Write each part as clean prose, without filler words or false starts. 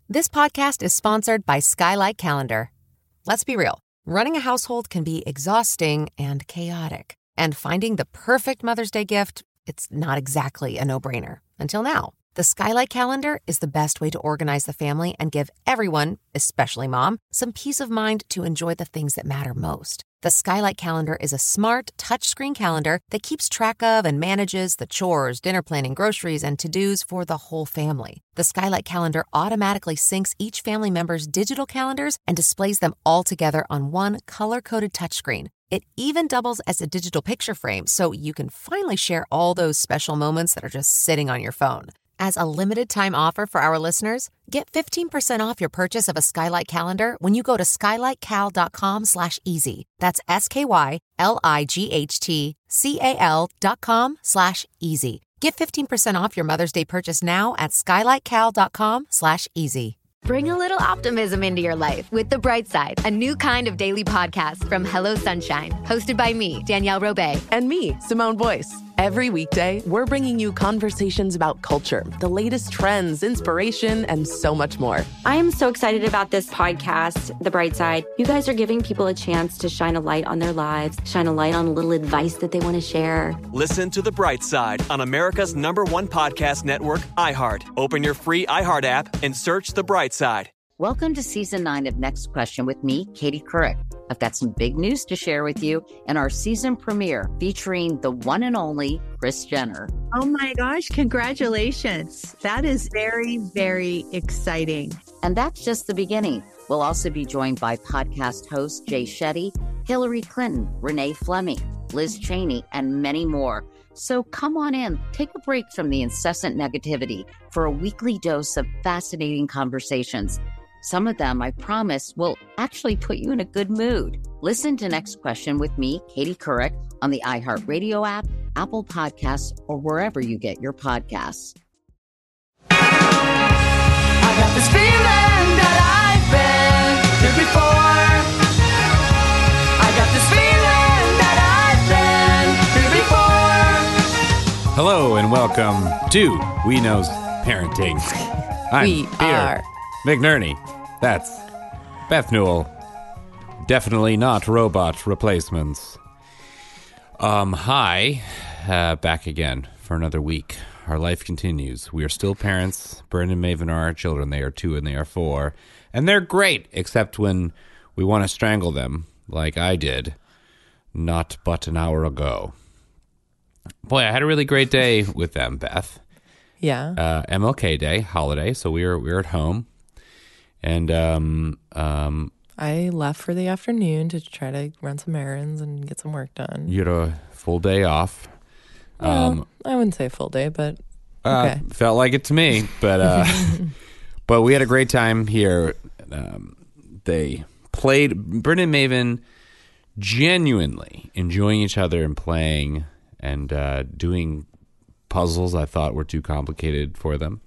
This podcast is sponsored by Skylight Calendar. Let's be real. Running a household can be exhausting and chaotic. And finding the perfect Mother's Day gift, it's not exactly a no-brainer. Until now. The Skylight Calendar is the best way to organize the family and give everyone, especially mom, some peace of mind to enjoy the things that matter most. The Skylight Calendar is a smart, touchscreen calendar that keeps track of and manages the chores, dinner planning, groceries, and to-dos for the whole family. The Skylight Calendar automatically syncs each family member's digital calendars and displays them all together on one color-coded touchscreen. It even doubles as a digital picture frame, so you can finally share all those special moments that are just sitting on your phone. As a limited-time offer for our listeners, get 15% off your purchase of a Skylight Calendar when you go to skylightcal.com/easy. That's SKYLIGHTCAL.com/easy. Get 15% off your Mother's Day purchase now at skylightcal.com/easy. Bring a little optimism into your life with The Bright Side, a new kind of daily podcast from Hello Sunshine, hosted by me, Danielle Robay. And me, Simone Boyce. Every weekday, we're bringing you conversations about culture, the latest trends, inspiration, and so much more. I am so excited about this podcast, The Bright Side. You guys are giving people a chance to shine a light on their lives, shine a light on a little advice that they want to share. Listen to The Bright Side on America's #1 podcast network, iHeart. Open your free iHeart app and search The Bright Side. Welcome to Season 9 of Next Question with me, Katie Couric. I've got some big news to share with you in our season premiere featuring the one and only Kris Jenner. Oh my gosh, congratulations. That is very, very exciting. And that's just the beginning. We'll also be joined by podcast host Jay Shetty, Hillary Clinton, Renee Fleming, Liz Cheney, and many more. So come on in, take a break from the incessant negativity for a weekly dose of fascinating conversations. Some of them, I promise, will actually put you in a good mood. Listen to Next Question with me, Katie Couric, on the iHeartRadio app, Apple Podcasts, or wherever you get your podcasts. I got this feeling that I've been here before. I got this feeling that I've been here before. Hello and welcome to We Knows Parenting. I'm Peter McNerney. That's Beth Newell. Definitely not robot replacements. Hi, back again for another week. Our life continues. We are still parents. Bryn and Maven are our children. They are 2 and they are 4. And they're great, except when we want to strangle them, like I did not but an hour ago. Boy, I had a really great day with them, Beth. Yeah. MLK Day, holiday, so we were at home. And I left for the afternoon to try to run some errands and get some work done. You had a full day off. Well, I wouldn't say full day, but okay. Felt like it to me, but but we had a great time here. They played, Bryn and Maven genuinely enjoying each other and playing and doing puzzles I thought were too complicated for them.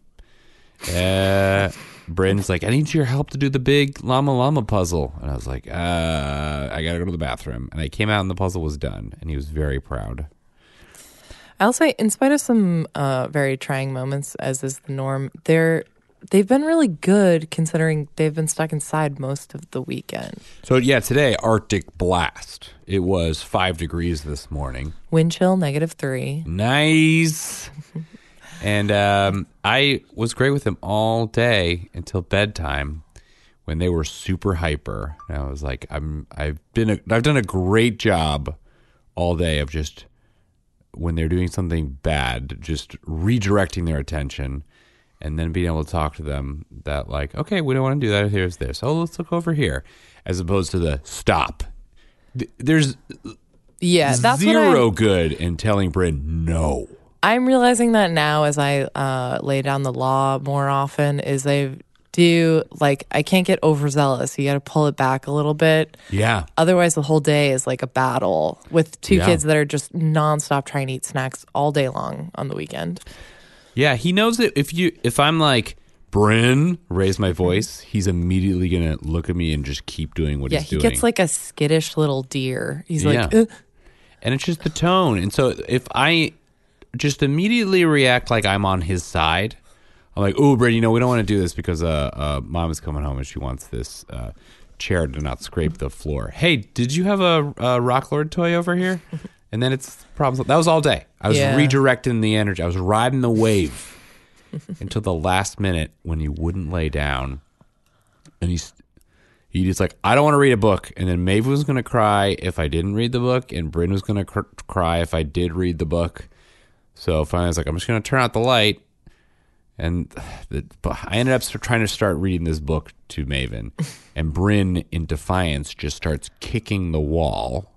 Bryn's like, I need your help to do the big llama puzzle. And I was like, I gotta go to the bathroom. And I came out and the puzzle was done. And he was very proud. I'll say, in spite of some very trying moments, as is the norm, they've been really good considering they've been stuck inside most of the weekend. So yeah, today, Arctic blast. It was 5 degrees this morning. Wind chill, -3. Nice. And I was great with them all day until bedtime when they were super hyper. And I was like, I've done a great job all day of just, when they're doing something bad, just redirecting their attention and then being able to talk to them that like, okay, we don't want to do that. Here's this. Oh, let's look over here. As opposed to the stop. There's that's zero good in telling Bryn no. I'm realizing that now as I lay down the law more often is they do, like, I can't get overzealous. You got to pull it back a little bit. Yeah. Otherwise, the whole day is like a battle with two kids that are just nonstop trying to eat snacks all day long on the weekend. Yeah, he knows that if I'm like, Bryn, raise my voice, he's immediately going to look at me and just keep doing what he's doing. Yeah, he gets like a skittish little deer. He's like, Ugh. And it's just the tone. And so if I just immediately react like I'm on his side, I'm like, "Ooh, Bryn, we don't want to do this because mom is coming home and she wants this chair to not scrape the floor. Hey, did you have a Rock Lord toy over here?" And then it's problems. That was all day. I was redirecting the energy. I was riding the wave until the last minute when he wouldn't lay down, and he's just like, "I don't want to read a book." And then Maeve was going to cry if I didn't read the book, and Bryn was going to cry if I did read the book. So finally, I was like, "I'm just going to turn out the light." And I ended up trying to start reading this book to Maven, and Bryn, in defiance, just starts kicking the wall,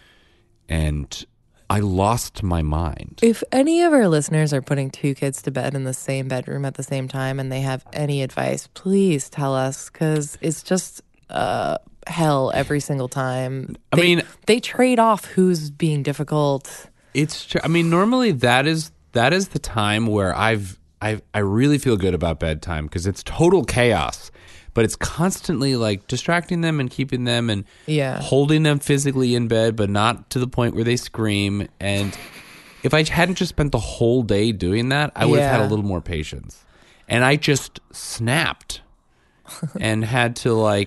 and I lost my mind. If any of our listeners are putting two kids to bed in the same bedroom at the same time and they have any advice, please tell us, because it's just hell every single time. They trade off who's being difficult. Normally that is the time where I really feel good about bedtime because it's total chaos, but it's constantly like distracting them and keeping them and holding them physically in bed, but not to the point where they scream. And if I hadn't just spent the whole day doing that, I would have had a little more patience. And I just snapped and had to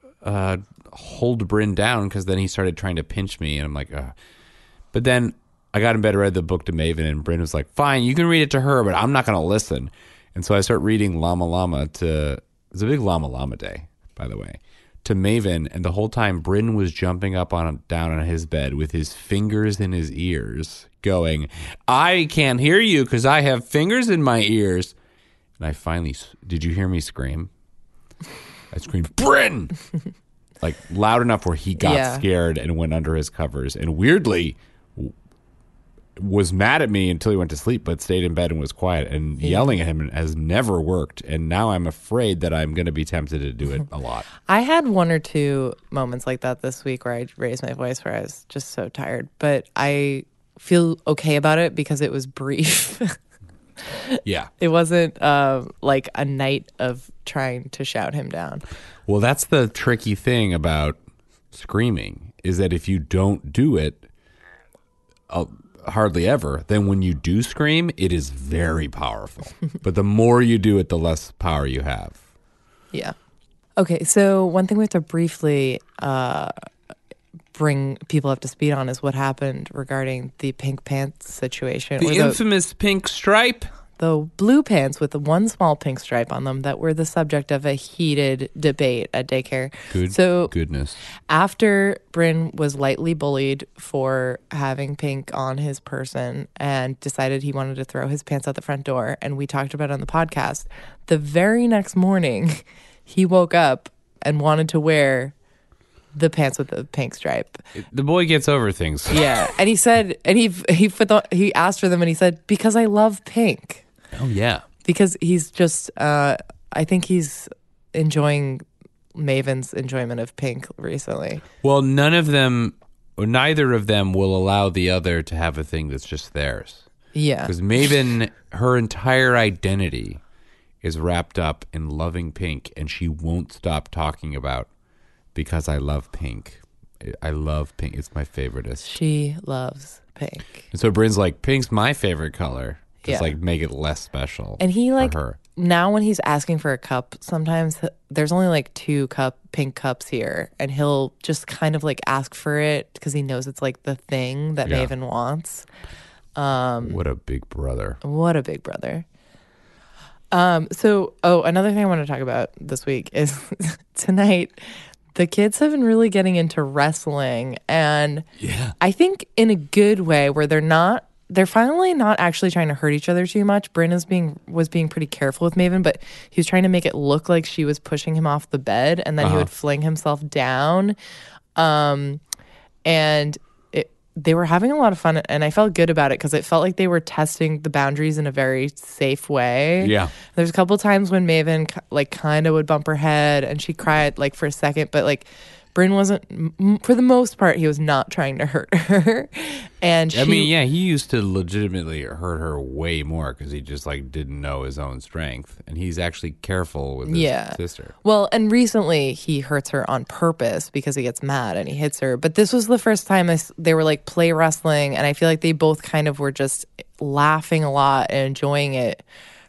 hold Bryn down because then he started trying to pinch me, and I'm like, ugh. But then I got in bed, read the book to Maven, and Bryn was like, "Fine, you can read it to her, but I'm not going to listen." And so I start reading Llama Llama it's a big Llama Llama day, by the way, to Maven. And the whole time, Bryn was jumping up down on his bed with his fingers in his ears, going, "I can't hear you because I have fingers in my ears." And I finally, did you hear me scream? I screamed, "Bryn!" like loud enough where he got scared and went under his covers. And weirdly, was mad at me until he went to sleep, but stayed in bed and was quiet. And yelling at him has never worked. And now I'm afraid that I'm going to be tempted to do it a lot. I had one or two moments like that this week where I raised my voice where I was just so tired. But I feel okay about it because it was brief. Yeah. It wasn't like a night of trying to shout him down. Well, that's the tricky thing about screaming, is that if you don't do it hardly ever, then when you do scream, it is very powerful. But the more you do it, the less power you have. Yeah. Okay, so one thing we have to briefly bring people up to speed on is what happened regarding the pink pants situation. The infamous pink stripe. The blue pants with the one small pink stripe on them that were the subject of a heated debate at daycare. Goodness. After Bryn was lightly bullied for having pink on his person and decided he wanted to throw his pants out the front door, and we talked about it on the podcast, the very next morning he woke up and wanted to wear the pants with the pink stripe. The boy gets over things. Yeah, and he said, and he asked for them, and he said, "Because I love pink." Oh yeah, because he's just, I think he's enjoying Maven's enjoyment of pink recently. Well, neither of them will allow the other to have a thing that's just theirs. Yeah, because Maven, her entire identity is wrapped up in loving pink, and she won't stop talking about. Because I love pink. I love pink. It's my favoriteest. She loves pink. And so Bryn's like, "Pink's my favorite color." Just make it less special. And he for her. Now when he's asking for a cup, sometimes there's only like 2 pink cups here. And he'll just kind of like ask for it because he knows it's like the thing that Maven wants. What a big brother. What a big brother. Another thing I want to talk about this week is tonight, the kids have been really getting into wrestling, and I think in a good way where they're finally not actually trying to hurt each other too much. Bryn was being pretty careful with Maven, but he was trying to make it look like she was pushing him off the bed, and then he would fling himself down. And they were having a lot of fun, and I felt good about it because it felt like they were testing the boundaries in a very safe way. Yeah. There's a couple times when Maven kind of would bump her head and she cried for a second, but Bryn wasn't, for the most part, he was not trying to hurt her. And he used to legitimately hurt her way more because he just didn't know his own strength. And he's actually careful with his sister. Well, and recently he hurts her on purpose because he gets mad and he hits her. But this was the first time they were play wrestling, and I feel like they both kind of were just laughing a lot and enjoying it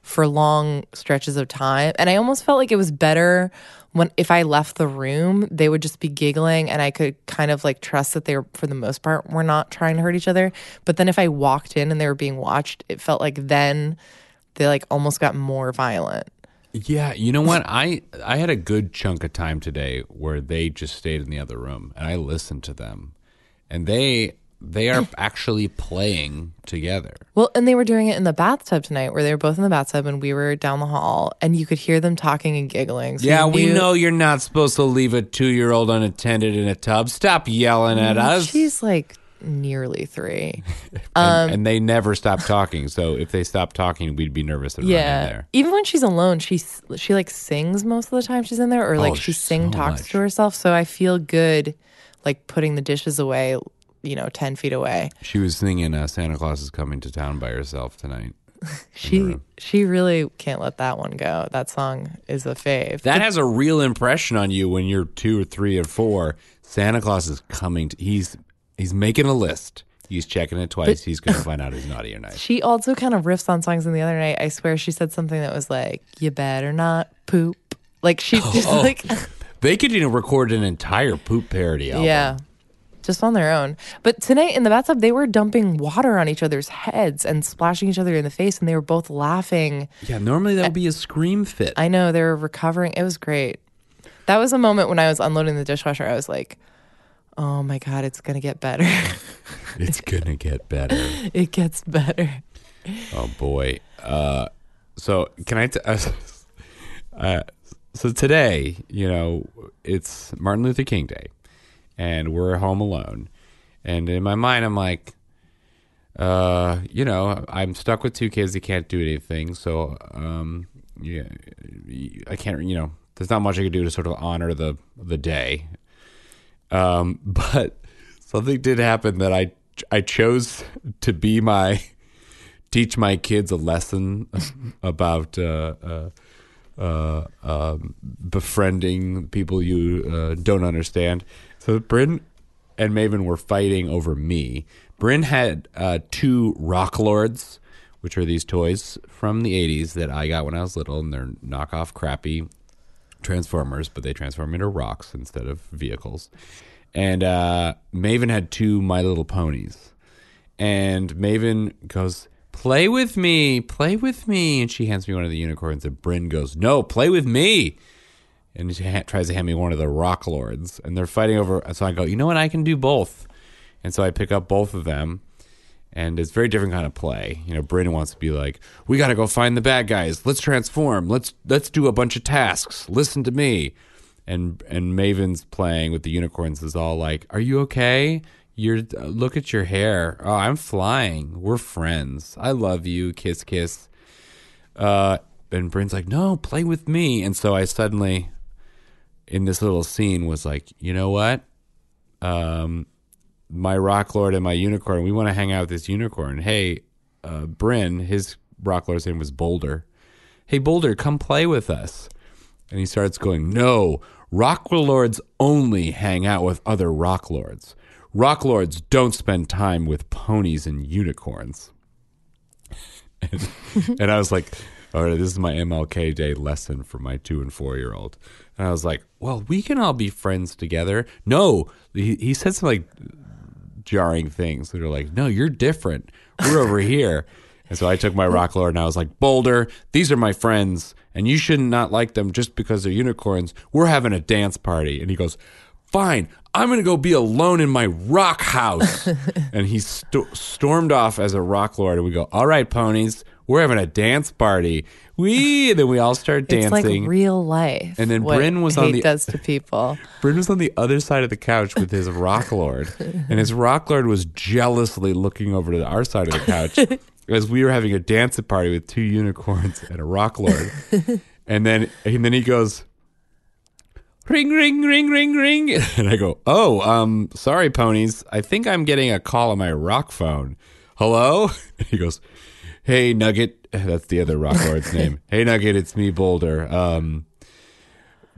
for long stretches of time. And I almost felt like it was better if I left the room, they would just be giggling and I could kind of like trust that they were, for the most part, were not trying to hurt each other. But then if I walked in and they were being watched, it felt like then they like almost got more violent. Yeah, you know what? I had a good chunk of time today where they just stayed in the other room and I listened to them. And they are actually playing together. Well, and they were doing it in the bathtub tonight where they were both in the bathtub and we were down the hall and you could hear them talking and giggling. So yeah, we know you're not supposed to leave a 2-year-old unattended in a tub. Stop yelling at us. She's like nearly 3. And they never stop talking. So if they stopped talking, we'd be nervous and run in there. Even when she's alone, she like sings most of the time she's in there, or like she talks to herself. So I feel good like putting the dishes away, 10 feet away. She was singing Santa Claus is Coming to Town by herself tonight. She really can't let that one go. That song is a fave. That has a real impression on you when you're 2 or 3 or 4. Santa Claus is coming. He's making a list. He's checking it twice. He's going to find out who's naughty or nice. She also kind of riffs on songs. And the other night, I swear she said something that was like, "You better not poop." Like she just like. They could record an entire poop parody album. Yeah. Just on their own. But tonight in the bathtub, they were dumping water on each other's heads and splashing each other in the face, and they were both laughing. Yeah, normally that would be a scream fit. I know, they were recovering. It was great. That was a moment when I was unloading the dishwasher. I was like, oh my God, it's going to get better. It's going to get better. It gets better. Oh, boy. So can I so today, it's Martin Luther King Day. And we're home alone. And in my mind, I'm like, I'm stuck with 2 kids that can't do anything. So, I can't, there's not much I can do to sort of honor the day. But something did happen that I chose to teach my kids a lesson about befriending people you don't understand. So Bryn and Maven were fighting over me. Bryn had 2 Rock Lords, which are these toys from the 80s that I got when I was little, and they're knockoff crappy Transformers, but they transform into rocks instead of vehicles. And Maven had 2 My Little Ponies. And Maven goes, play with me. And she hands me one of the unicorns, and Bryn goes, no, play with me. And she tries to hand me one of the Rock Lords. And they're fighting over. So I go, you know what? I can do both. And so I pick up both of them. And it's a very different kind of play. Bryn wants to be like, we got to go find the bad guys. Let's transform. Let's do a bunch of tasks. Listen to me. And Maven's playing with the unicorns is all like, are you okay? Look at your hair. Oh, I'm flying. We're friends. I love you. Kiss, kiss. And Bryn's like, no, play with me. And so I suddenly, in this little scene, was like, you know what? My Rock Lord and my unicorn, we want to hang out with this unicorn. Hey, Bryn, his Rock Lord's name was Boulder. Hey, Boulder, come play with us. And he starts going, no, Rock Lords only hang out with other Rock Lords. Rock Lords don't spend time with ponies and unicorns. And I was like, all right, this is my MLK Day lesson for my 2 and 4-year-old. And I was like, well, we can all be friends together. No, he said some like jarring things that are like, no, you're different. We're over here. And so I took my Rock Lord and I was like, Boulder, these are my friends, and you should not like them just because they're unicorns. We're having a dance party. And he goes, fine, I'm going to go be alone in my rock house. And he stormed off as a Rock Lord. And we go, all right, ponies, we're having a dance party. And then we all start dancing. It's like real life. And then what Bryn was hate does to people. Bryn was on the other side of the couch with his Rock Lord. And his Rock Lord was jealously looking over to our side of the couch as we were having a dance party with 2 unicorns and a Rock Lord. And then he goes, ring, ring, ring, ring, ring. And I go, oh, sorry, ponies. I think I'm getting a call on my rock phone. Hello? And he goes, hey, Nugget. That's the other Rock Lord's name. Hey, Nugget, it's me, Boulder.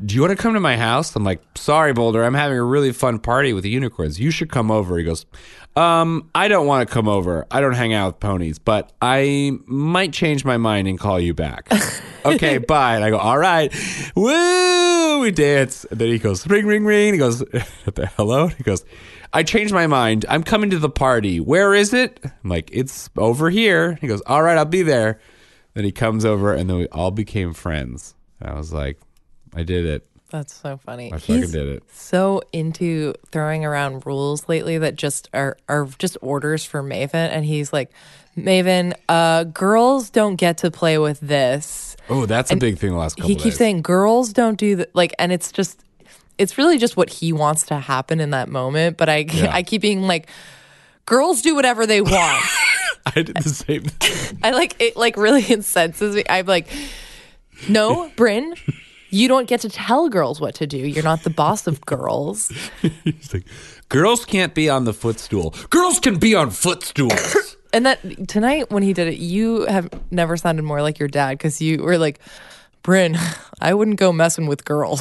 do you want to come to my house? I'm like, sorry, Boulder, I'm having a really fun party with the unicorns. You should come over. He goes, I don't want to come over. I don't hang out with ponies, but I might change my mind and call you back. Okay, bye. And I go, all right. Woo! We dance. And then he goes, ring, ring, ring. He goes, hello? He goes, I changed my mind. I'm coming to the party. Where is it? I'm like, it's over here. He goes, all right, I'll be there. Then he comes over, and then we all became friends. And I was like, I did it. That's so funny. I fucking did it. So into throwing around rules lately that just are just orders for Maven, and he's like, Maven, girls don't get to play with this. Oh, that's a big thing the last couple He days. keeps saying girls don't do that, like, and it's really just what he wants to happen in that moment. But I keep being like, girls do whatever they want. I did the same thing. I like it, like really incenses me. I'm like, no, Bryn, you don't get to tell girls what to do. You're not the boss of girls. He's like, girls can't be on the footstool. Girls can be on footstools. And that tonight when he did it, you have never sounded more like your dad, because you were like, Bryn, I wouldn't go messing with girls.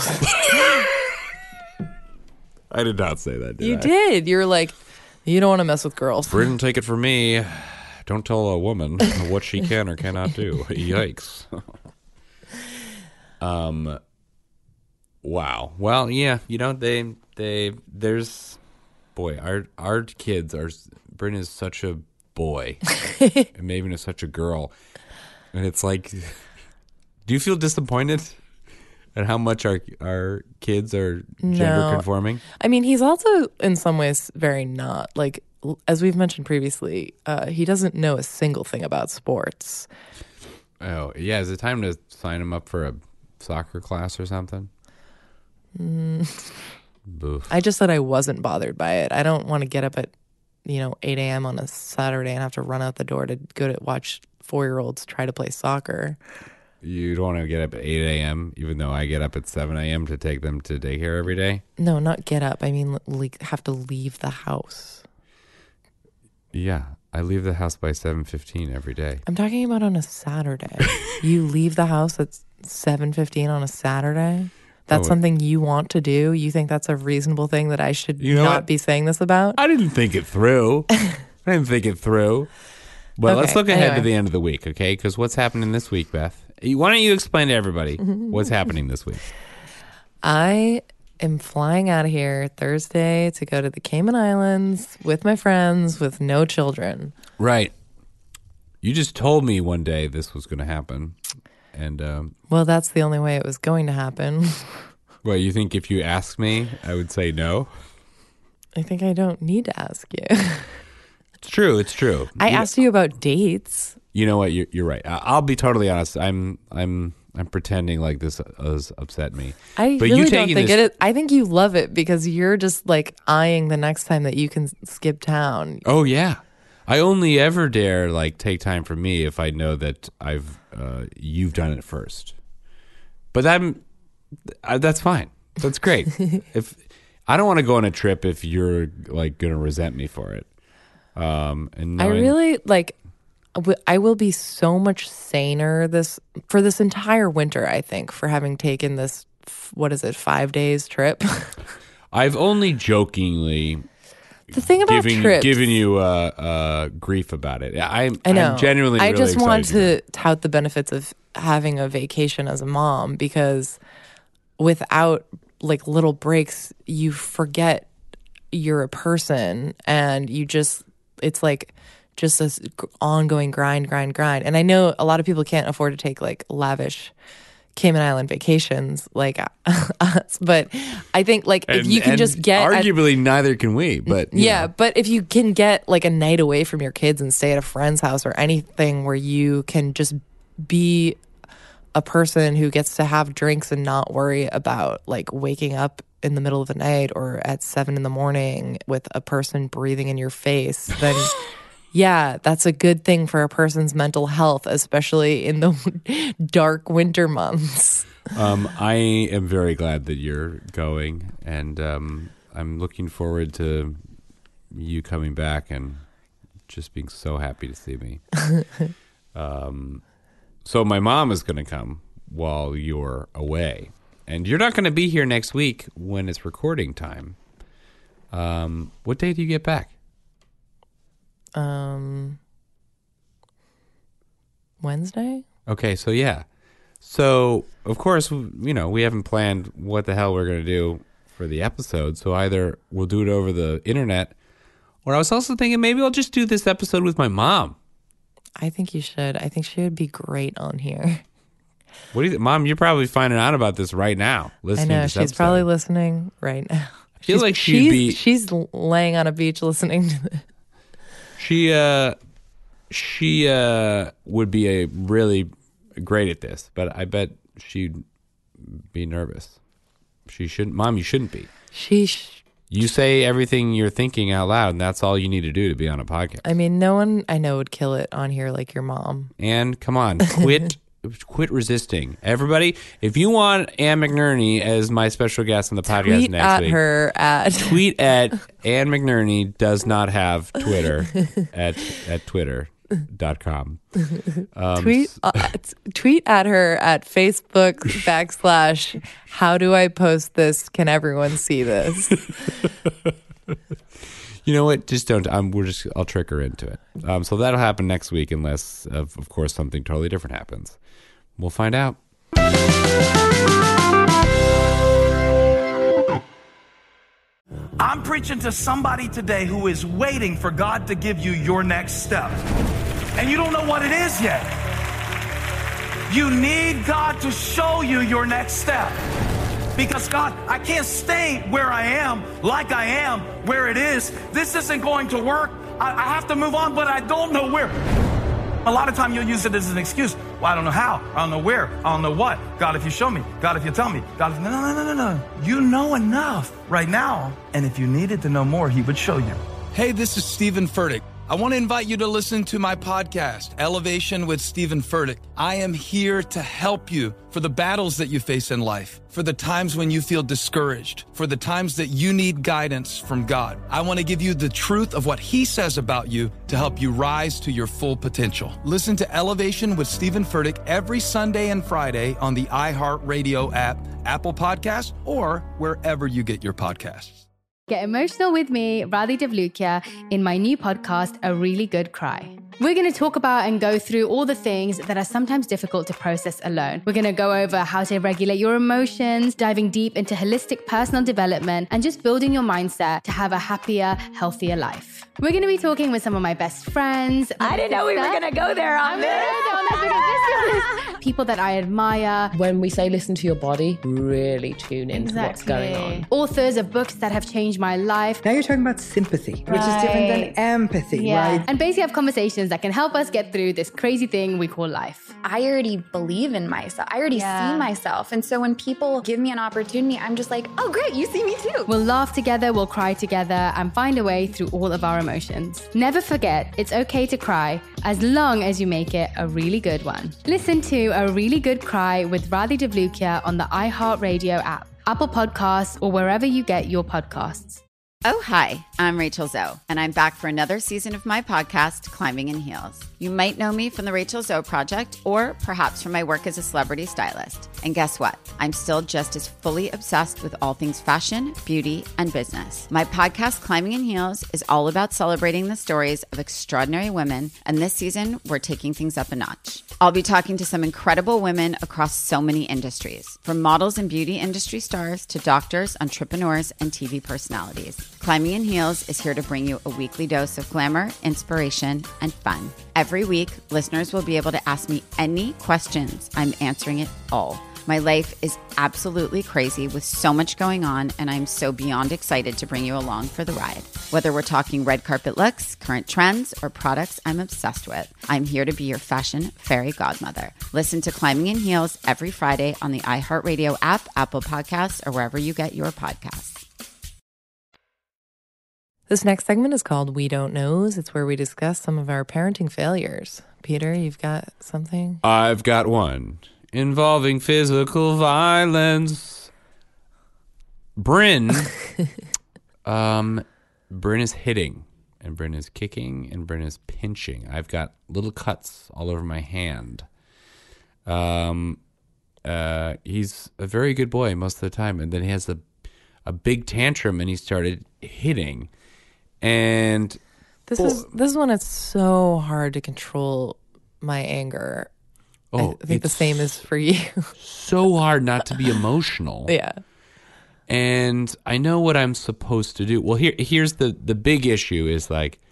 I did not say that, did You I? did. You were like, you don't want to mess with girls. Bryn, take it from me. Don't tell a woman what she can or cannot do. Yikes. Wow. Well, yeah, you know, there's, boy, our kids are, Bryn is such a boy. And Maven is such a girl. And it's like, do you feel disappointed at how much our kids are gender conforming? I mean, he's also in some ways very not. Like, as we've mentioned previously, he doesn't know a single thing about sports. Oh, yeah. Is it time to sign him up for a soccer class or something? I just said I wasn't bothered by it. I don't want to get up at 8 a.m. on a Saturday and have to run out the door to go to watch 4-year-olds try to play soccer. You don't want to get up at 8 a.m., even though I get up at 7 a.m. to take them to daycare every day? No, not get up. I mean, have to leave the house. Yeah, I leave the house by 7:15 every day. I'm talking about on a Saturday. You leave the house at 7:15 on a Saturday? That's something you want to do? You think that's a reasonable thing that I should not be saying this about? I didn't think it through. But Okay, let's look ahead anyway. to the end of the week, okay? Because what's happening this week, Beth? Why don't you explain to everybody what's happening this week? I am flying out of here Thursday to go to the Cayman Islands with my friends with no children. Right. You just told me one day this was going to happen. And, Well, that's the only way it was going to happen. well, you think if you asked me, I would say no? I think I don't need to ask you. It's true. It's true. I asked you about dates. You know what? You're right. I'll be totally honest. I'm pretending like this has upset me. I But really you don't taking think this- it is. I think you love it because you're just like eyeing the next time that you can skip town. Oh yeah, I only ever dare like take time for me if I know that you've done it first. But that's fine. That's great. If I don't want to go on a trip if you're like going to resent me for it. And I really like. I will be so much saner for this entire winter, I think, for having taken this, 5 days trip. I've only jokingly The thing about trips, giving you grief about it. I know. I'm genuinely I really just want excited to tout the benefits of having a vacation as a mom, because without like little breaks, you forget you're a person, and it's like just this ongoing grind. And I know a lot of people can't afford to take like lavish Cayman Island vacations like us, but I think like if you can just get arguably neither can we, but you know. But if you can get like a night away from your kids and stay at a friend's house or anything where you can just be a person who gets to have drinks and not worry about like waking up in the middle of the night or at 7 a.m. with a person breathing in your face, then yeah, that's a good thing for a person's mental health, especially in the dark winter months. I am very glad that you're going, and I'm looking forward to you coming back and just being so happy to see me. So my mom is going to come while you're away. And you're not going to be here next week when it's recording time. What day do you get back? Wednesday? Okay, so yeah. So, of course, we haven't planned what the hell we're going to do for the episode. So either we'll do it over the internet, or I was also thinking maybe I'll just do this episode with my mom. I think you should. I think she would be great on here. What do you think? Mom, you're probably finding out about this right now. Listening I know, to this she's episode. probably listening right now. I feel like she's laying on a beach listening to this. She would be a really great at this, but I bet she'd be nervous. She shouldn't. Mom, you shouldn't be. You say everything you're thinking out loud, and that's all you need to do to be on a podcast. I mean, no one I know would kill it on here like your mom. And come on, quit resisting. Everybody, if you want Ann McNerney as my special guest on the podcast next week, tweet at Ann McNerney does not have Twitter at twitter.com. Tweet at her at Facebook / how do I post this? Can everyone see this? You know what? Just don't. I'll trick her into it. So that'll happen next week, unless, of course, something totally different happens. We'll find out. I'm preaching to somebody today who is waiting for God to give you your next step. And you don't know what it is yet. You need God to show you your next step. Because God, I can't stay where I am, like I am, where it is. This isn't going to work. I have to move on, but I don't know where. A lot of time you'll use it as an excuse. Well, I don't know how. I don't know where. I don't know what. God, if you show me. God, if you tell me. God, if... No. You know enough right now. And if you needed to know more, he would show you. Hey, this is Stephen Furtick. I want to invite you to listen to my podcast, Elevation with Stephen Furtick. I am here to help you for the battles that you face in life, for the times when you feel discouraged, for the times that you need guidance from God. I want to give you the truth of what he says about you to help you rise to your full potential. Listen to Elevation with Stephen Furtick every Sunday and Friday on the iHeartRadio app, Apple Podcasts, or wherever you get your podcasts. Get emotional with me, Radhi Devlukia, in my new podcast, A Really Good Cry. We're going to talk about and go through all the things that are sometimes difficult to process alone. We're going to go over how to regulate your emotions, diving deep into holistic personal development, and just building your mindset to have a happier, healthier life. We're going to be talking with some of my best friends. I didn't know we were going to go there on this. People that I admire. When we say listen to your body, really tune into what's going on. Authors of books that have changed my life. Now you're talking about sympathy, which is different than empathy, right? And basically have conversations that can help us get through this crazy thing we call life. I already believe in myself. I already see myself. And so when people give me an opportunity, I'm just like, oh, great, you see me too. We'll laugh together, we'll cry together, and find a way through all of our emotions. Never forget, it's okay to cry, as long as you make it a really good one. Listen to A Really Good Cry with Radhi Devlukia on the iHeartRadio app, Apple Podcasts, or wherever you get your podcasts. Oh, hi, I'm Rachel Zoe, and I'm back for another season of my podcast, Climbing in Heels. You might know me from the Rachel Zoe Project, or perhaps from my work as a celebrity stylist. And guess what? I'm still just as fully obsessed with all things fashion, beauty, and business. My podcast, Climbing in Heels, is all about celebrating the stories of extraordinary women, and this season, we're taking things up a notch. I'll be talking to some incredible women across so many industries, from models and beauty industry stars to doctors, entrepreneurs, and TV personalities. Climbing in Heels is here to bring you a weekly dose of glamour, inspiration, and fun. Every week, listeners will be able to ask me any questions. I'm answering it all. My life is absolutely crazy with so much going on, and I'm so beyond excited to bring you along for the ride. Whether we're talking red carpet looks, current trends, or products I'm obsessed with, I'm here to be your fashion fairy godmother. Listen to Climbing in Heels every Friday on the iHeartRadio app, Apple Podcasts, or wherever you get your podcasts. This next segment is called We Don't Knows. It's where we discuss some of our parenting failures. Peter, you've got something? I've got one. Involving physical violence. Bryn. Bryn is hitting, and Bryn is kicking, and Bryn is pinching. I've got little cuts all over my hand. he's a very good boy most of the time. And then he has a big tantrum, and he started hitting. And this is when it's so hard to control my anger. Oh, I think the same is for you. So hard not to be emotional. Yeah. And I know what I'm supposed to do. Well, here's the big issue is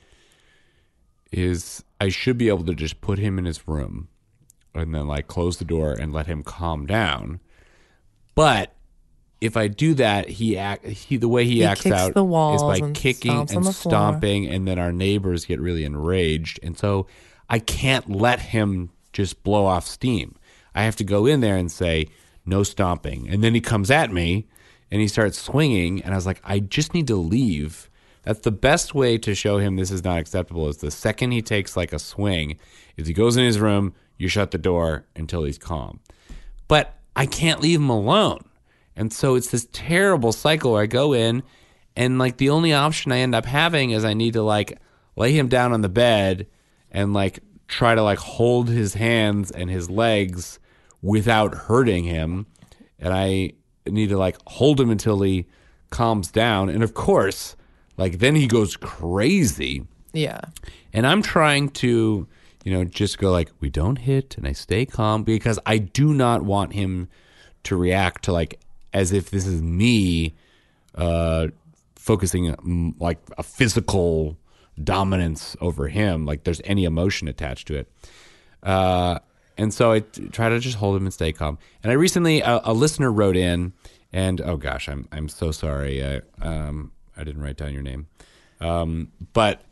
I should be able to just put him in his room and then like close the door and let him calm down. But if I do that, the way he acts out is by kicking and stomping, and then our neighbors get really enraged. And so I can't let him just blow off steam. I have to go in there and say, no stomping. And then he comes at me and he starts swinging. And I was like, I just need to leave. That's the best way to show him this is not acceptable, is the second he takes like a swing, is he goes in his room, you shut the door until he's calm. But I can't leave him alone. And so it's this terrible cycle where I go in and like the only option I end up having is I need to like lay him down on the bed and like try to like hold his hands and his legs without hurting him. And I need to like hold him until he calms down. And of course, like then he goes crazy. Yeah. And I'm trying to, just go like, we don't hit, and I stay calm because I do not want him to react to like as if this is me focusing like a physical dominance over him, like there's any emotion attached to it. And so I try to just hold him and stay calm. And I recently, a listener wrote in, and oh gosh, I'm so sorry. I didn't write down your name. But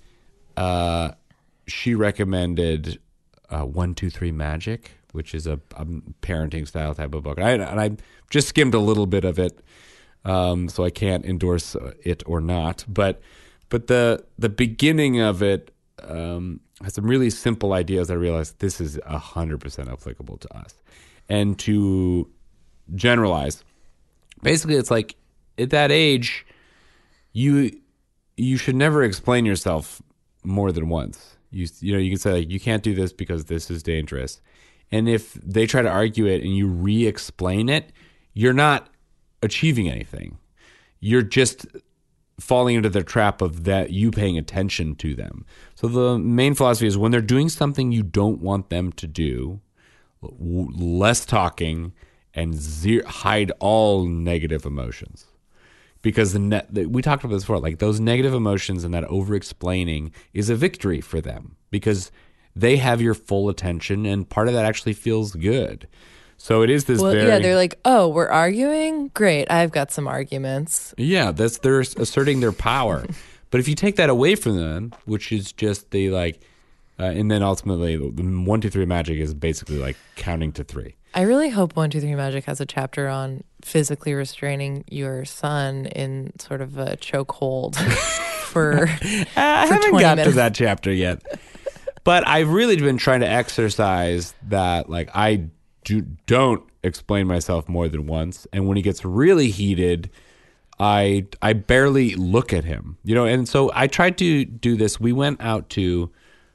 she recommended 1, 2, 3 Magic, which is a parenting style type of book. And I just skimmed a little bit of it, so I can't endorse it or not. But the beginning of it has some really simple ideas. I realized this is 100% applicable to us. And to generalize, basically it's like at that age, you should never explain yourself more than once. You can say like, you can't do this because this is dangerous. And if they try to argue it and you re-explain it, you're not achieving anything. You're just falling into the trap of that you paying attention to them. So the main philosophy is when they're doing something you don't want them to do, less talking and hide all negative emotions. Because we talked about this before, like those negative emotions and that over-explaining is a victory for them because they have your full attention, and part of that actually feels good. So it is this they're like, oh, we're arguing? Great, I've got some arguments. Yeah, they're asserting their power. But if you take that away from them, which is just and then ultimately, the 1, 2, 3 Magic is basically like counting to 3. I really hope 1, 2, 3 Magic has a chapter on physically restraining your son in sort of a chokehold for I haven't 20 got minutes. to that chapter yet. But I've really been trying to exercise that, like I don't explain myself more than once. And when he gets really heated, I barely look at him, and so I tried to do this. We went out to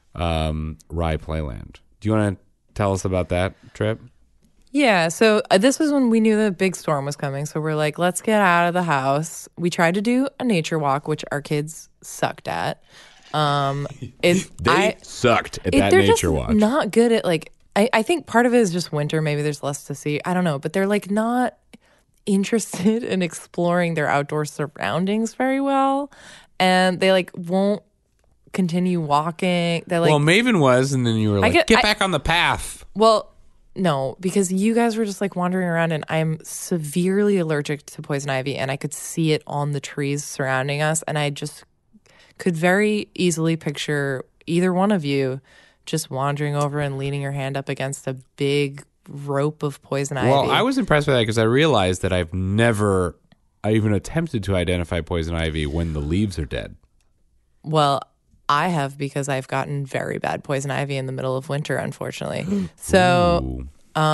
Rye Playland. Do you want to tell us about that trip? Yeah, so this was when we knew the big storm was coming. So we're like, let's get out of the house. We tried to do a nature walk, which our kids sucked at. They sucked at that nature walk. Not good at I think part of it is just winter. Maybe there's less to see. I don't know, but they're like not interested in exploring their outdoor surroundings very well, and they like won't continue walking. They're like, well, Maven was, and then you were like, get back on the path. Well, no, because you guys were just like wandering around, and I'm severely allergic to poison ivy, and I could see it on the trees surrounding us, and I just could very easily picture either one of you just wandering over and leaning your hand up against a big rope of poison ivy. Well, I was impressed by that because I realized that I even attempted to identify poison ivy when the leaves are dead. Well, I have, because I've gotten very bad poison ivy in the middle of winter, unfortunately. So,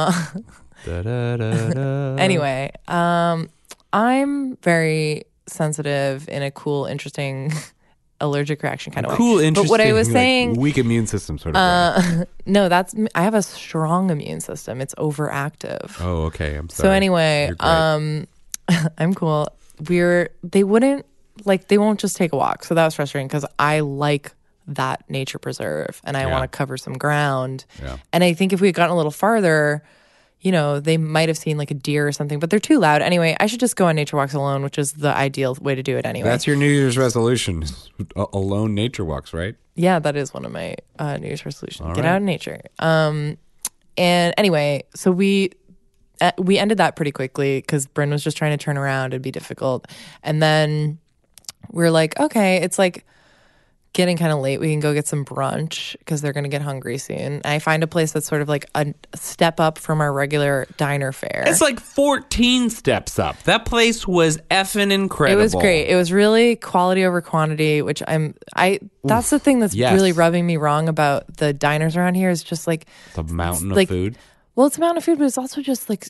anyway, I'm very sensitive in a cool, interesting allergic reaction kind of Cool, way. interesting. But what I was like, saying, weak immune system sort of. no, I have a strong immune system. It's overactive. Oh, okay. I'm sorry. So anyway, I'm cool. They won't just take a walk. So that was frustrating because I like that nature preserve and I want to cover some ground. Yeah. And I think if we had gotten a little farther, they might have seen like a deer or something, but they're too loud. Anyway, I should just go on nature walks alone, which is the ideal way to do it anyway. That's your New Year's resolution. Alone nature walks, right? Yeah, that is one of my New Year's resolutions. All Get right. out in nature. And anyway, so we ended that pretty quickly because Bryn was just trying to turn around. It'd be difficult. And then we're like, okay, it's like getting kind of late. We can go get some brunch because they're going to get hungry soon. And I find a place that's sort of like a step up from our regular diner fare. It's like 14 steps up. That place was effing incredible. It was great. It was really quality over quantity, which that's the thing that's really rubbing me wrong about the diners around here is just like it's a mountain of food. Well, it's a mountain of food, but it's also just like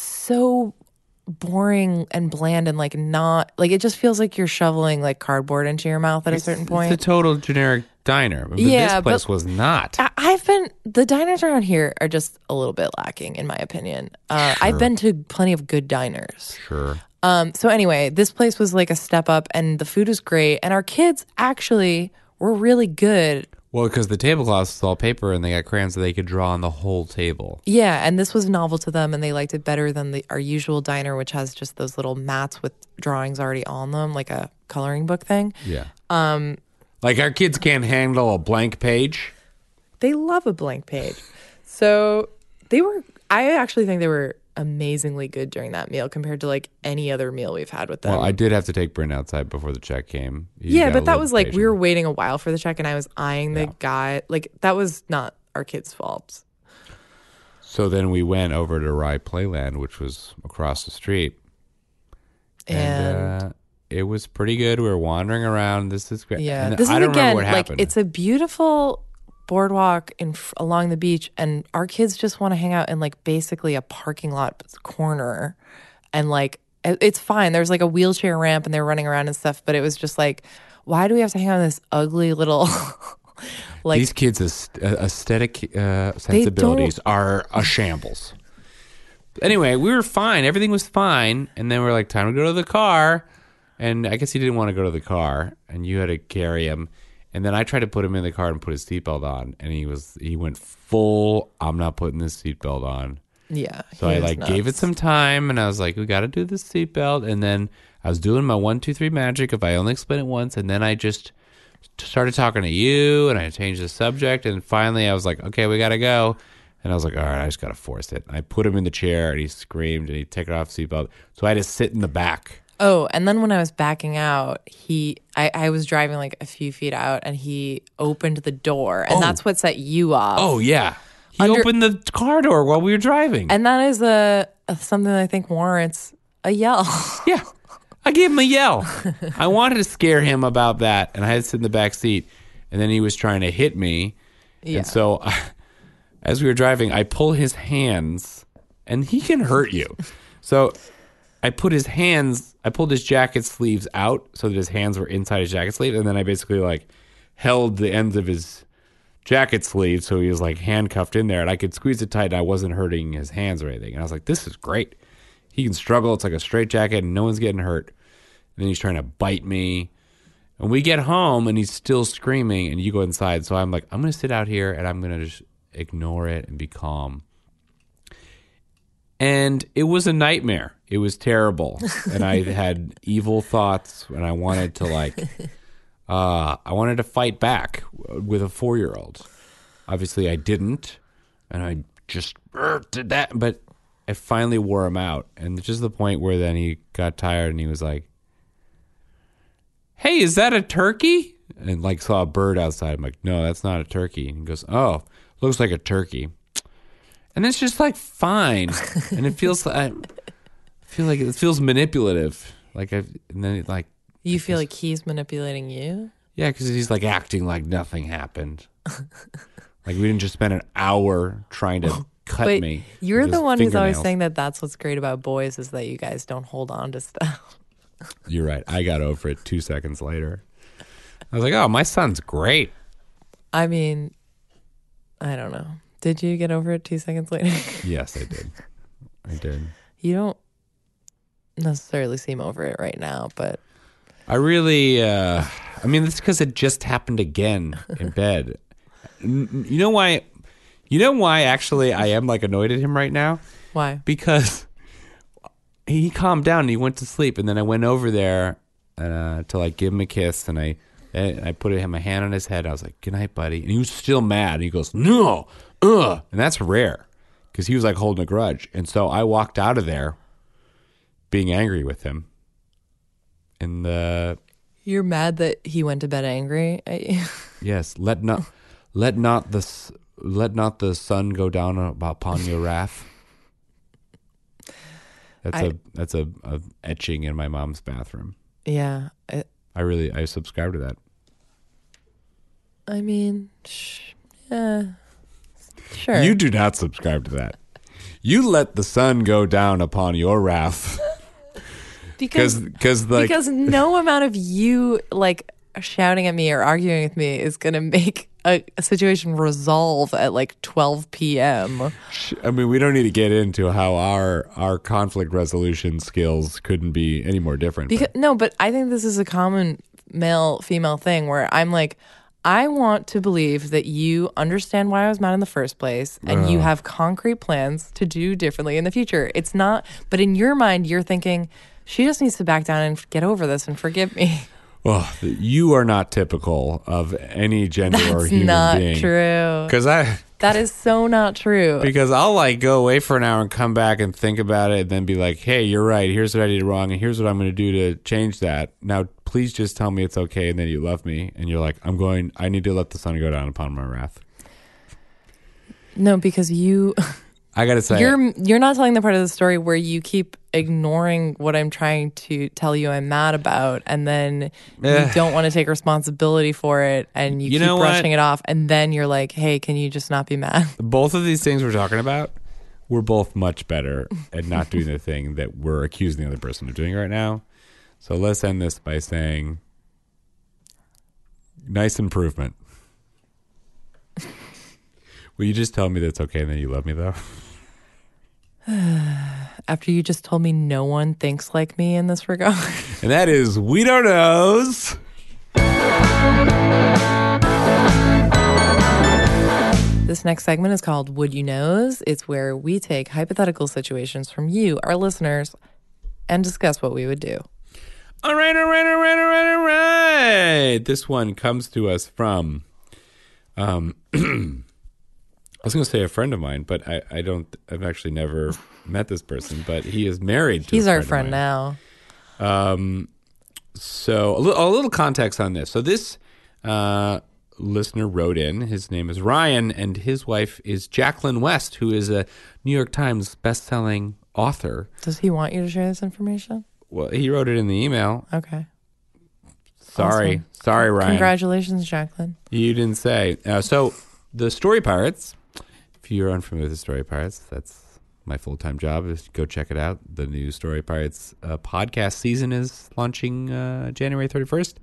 so boring and bland and like not like it just feels like you're shoveling like cardboard into your mouth at a certain point. It's a total generic diner. But Yeah, this place but was not. The diners around here are just a little bit lacking in my opinion. I've been to plenty of good diners. Sure. So anyway, this place was like a step up and the food was great and our kids actually were really good. Well, because the tablecloth is all paper and they got crayons so they could draw on the whole table. Yeah, and this was novel to them and they liked it better than our usual diner, which has just those little mats with drawings already on them, like a coloring book thing. Yeah. Like our kids can't handle a blank page. They love a blank page. So I actually think they were amazingly good during that meal compared to like any other meal we've had with them. Well, I did have to take Bryn outside before the check came. But that was like we were waiting a while for the check and I was eyeing the guy. Like that was not our kids' fault. So then we went over to Rye Playland, which was across the street. And it was pretty good. We were wandering around. This is great. Yeah. And This is I don't remember again, what like happened. it's a beautiful boardwalk along the beach and our kids just want to hang out in like basically a parking lot corner and like it's fine. There's like a wheelchair ramp and they're running around and stuff, but it was just like, why do we have to hang out in this ugly little like these kids' aesthetic sensibilities are a shambles. Anyway, we were fine. Everything was fine. And then we're like, time to go to the car. And I guess he didn't want to go to the car and you had to carry him. And then I tried to put him in the car and put his seatbelt on, and he went full, I'm not putting this seatbelt on. Yeah. So I like gave it some time, and I was like, we got to do this seatbelt. And then I was doing my 1, 2, 3 magic if I only explain it once. And then I just started talking to you, and I changed the subject. And finally I was like, okay, we got to go. And I was like, all right, I just got to force it. And I put him in the chair, and he screamed, and he took off the seatbelt. So I had to sit in the back. Oh, and then when I was backing out, I was driving like a few feet out and he opened the door and that's what set you off. Oh, yeah. He opened the car door while we were driving. And that is something that I think warrants a yell. Yeah. I gave him a yell. I wanted to scare him about that and I had to sit in the back seat and then he was trying to hit me. Yeah. And so as we were driving, I pull his hands and he can hurt you. So I pulled his jacket sleeves out so that his hands were inside his jacket sleeve. And then I basically like held the ends of his jacket sleeve so he was like handcuffed in there and I could squeeze it tight and I wasn't hurting his hands or anything. And I was like, this is great. He can struggle. It's like a straight jacket and no one's getting hurt. And then he's trying to bite me. And we get home and he's still screaming and you go inside. So I'm like, I'm going to sit out here and I'm going to just ignore it and be calm. And it was a nightmare. It was terrible. And I had evil thoughts and I wanted to I wanted to fight back with a 4-year-old. Obviously I didn't. And I just did that. But I finally wore him out. And just the point where then he got tired and he was like, hey, is that a turkey? And like saw a bird outside. I'm like, no, that's not a turkey. And he goes, oh, looks like a turkey. And it's just like fine, and it feels like it feels manipulative. You feel like he's manipulating you? Yeah, because he's like acting like nothing happened. Like we didn't just spend an hour trying to cut me. You're the one who's always saying that that's what's great about boys is that you guys don't hold on to stuff. You're right. I got over it 2 seconds later. I was like, oh, my son's great. I mean, I don't know. Did you get over it 2 seconds later? Yes, I did. I did. You don't necessarily seem over it right now, but I really, I mean, it's because it just happened again in bed. You know why? You know why, actually, I am like annoyed at him right now? Why? Because he calmed down and he went to sleep. And then I went over there to like give him a kiss. And I put my hand on his head. I was like, good night, buddy. And he was still mad. And he goes, no, and that's rare because he was like holding a grudge. And so I walked out of there being angry with him. And you're mad that he went to bed angry at you? Yes. Let not the sun go down upon your wrath. That's a etching in my mom's bathroom. Yeah. I subscribe to that. I mean, yeah, sure. You do not subscribe to that. You let the sun go down upon your wrath. Because no amount of you like shouting at me or arguing with me is going to make a situation resolve at like 12 p.m. I mean, we don't need to get into how our conflict resolution skills couldn't be any more different. But I think this is a common male-female thing where I'm like, I want to believe that you understand why I was mad in the first place and you have concrete plans to do differently in the future. It's not, but in your mind, you're thinking, she just needs to back down and get over this and forgive me. Well, you are not typical of any gender or human being. That's not true. That is so not true. Because I'll like go away for an hour and come back and think about it and then be like, hey, you're right. Here's what I did wrong. And here's what I'm going to do to change that. Now, please just tell me it's okay. And then you love me. And you're like, I need to let the sun go down upon my wrath. No, because I got to say, you're not telling the part of the story where you keep ignoring what I'm trying to tell you I'm mad about, and then you don't want to take responsibility for it, and you keep brushing it off, and then you're like, hey, can you just not be mad? Both of these things we're talking about, we're both much better at not doing the thing that we're accusing the other person of doing right now. So let's end this by saying, nice improvement. Will you just tell me that it's okay and then you love me, though? After you just told me no one thinks like me in this regard. And that is We Don't Knows. This next segment is called Would You Knows. It's where we take hypothetical situations from you, our listeners, and discuss what we would do. All right. This one comes to us from... I was going to say a friend of mine, but I've actually never met this person, but he is married to He's our friend now. So a little context on this. So this listener wrote in, his name is Ryan, and his wife is Jacqueline West, who is a New York Times best-selling author. Does he want you to share this information? Well, he wrote it in the email. Okay. Sorry, awesome. Ryan. Congratulations, Jacqueline. You didn't say. So the Story Pirates... If you're unfamiliar with the Story Pirates, that's my full-time job. Is go check it out. The new Story Pirates podcast season is launching January 31st.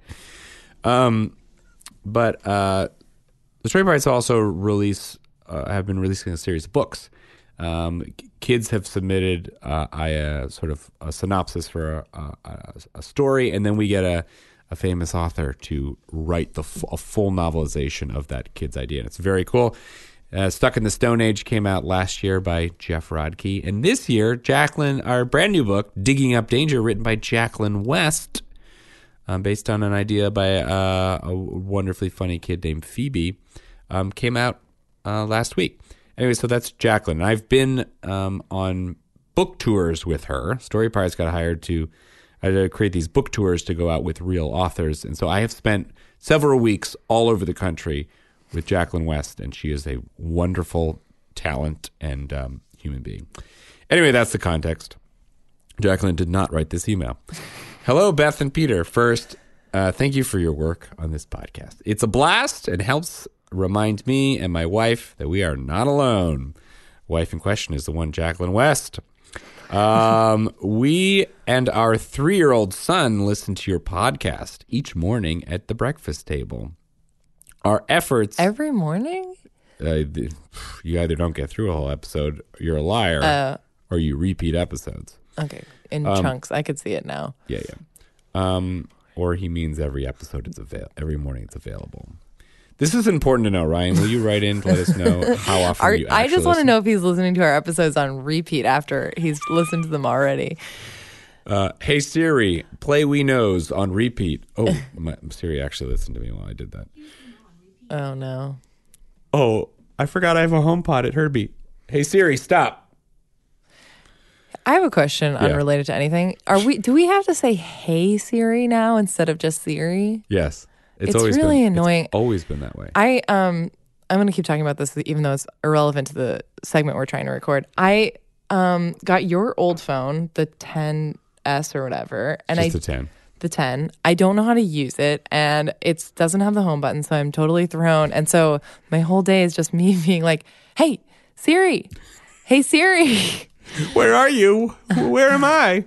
But the Story Pirates also have been releasing a series of books. Kids have submitted sort of a synopsis for a story, and then we get a famous author to write a full novelization of that kid's idea. And it's very cool. Stuck in the Stone Age came out last year by Jeff Rodkey. And this year, Jacqueline, our brand new book, Digging Up Danger, written by Jacqueline West, based on an idea by a wonderfully funny kid named Phoebe, came out last week. Anyway, so that's Jacqueline. I've been on book tours with her. Story Pirates got hired to create these book tours to go out with real authors. And so I have spent several weeks all over the country with Jacqueline West, and she is a wonderful talent and human being. Anyway, that's the context. Jacqueline did not write this email. Hello, Beth and Peter. First, thank you for your work on this podcast. It's a blast and helps remind me and my wife that we are not alone. Wife in question is the one Jacqueline West. We and our 3-year-old son listen to your podcast each morning at the breakfast table. Our efforts... Every morning? You either don't get through a whole episode, you're a liar, or you repeat episodes. Okay, in chunks. I could see it now. Yeah. Or he means every episode every morning it's available. This is important to know, Ryan. Will you write in to let us know how often you actually I just want to listen? know if he's listening to our episodes on repeat after he's listened to them already. Hey Siri, play We Knows on repeat. Oh, Siri actually listened to me while I did that. Oh no. Oh, I forgot I have a HomePod at Herbie. Hey Siri, stop. I have a question unrelated to anything. Do we have to say "Hey Siri" now instead of just Siri? Yes. It's always really annoying. It's always been that way. I'm going to keep talking about this even though it's irrelevant to the segment we're trying to record. I got your old phone, the 10S or whatever, and Just the 10. The 10. I don't know how to use it, and it doesn't have the home button, so I'm totally thrown. And so my whole day is just me being like, "Hey Siri, hey Siri, where are you? Where am I?"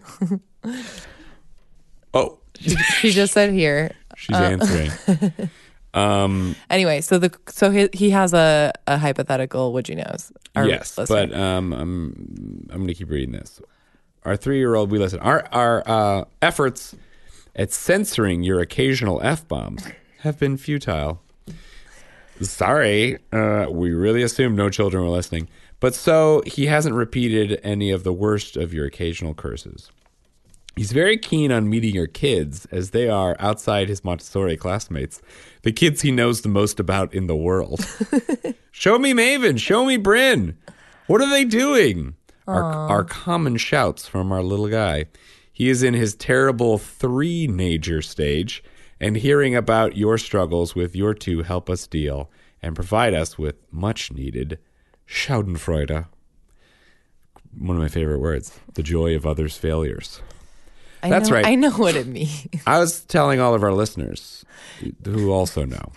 Oh, she just said here. She's answering. Anyway, so he has a hypothetical. Would you knows? Yes, but I'm going to keep reading this. Our 3-year-old, we listen. Our efforts at censoring your occasional F-bombs have been futile. Sorry, we really assumed no children were listening. But so he hasn't repeated any of the worst of your occasional curses. He's very keen on meeting your kids, as they are, outside his Montessori classmates, the kids he knows the most about in the world. Show me Maven. Show me Bryn. What are they doing? Our common shouts from our little guy. He is in his terrible 3-nager stage, and hearing about your struggles with your 2 help us deal and provide us with much-needed Schadenfreude. One of my favorite words. The joy of others' failures. That's right. I know what it means. I was telling all of our listeners who also know.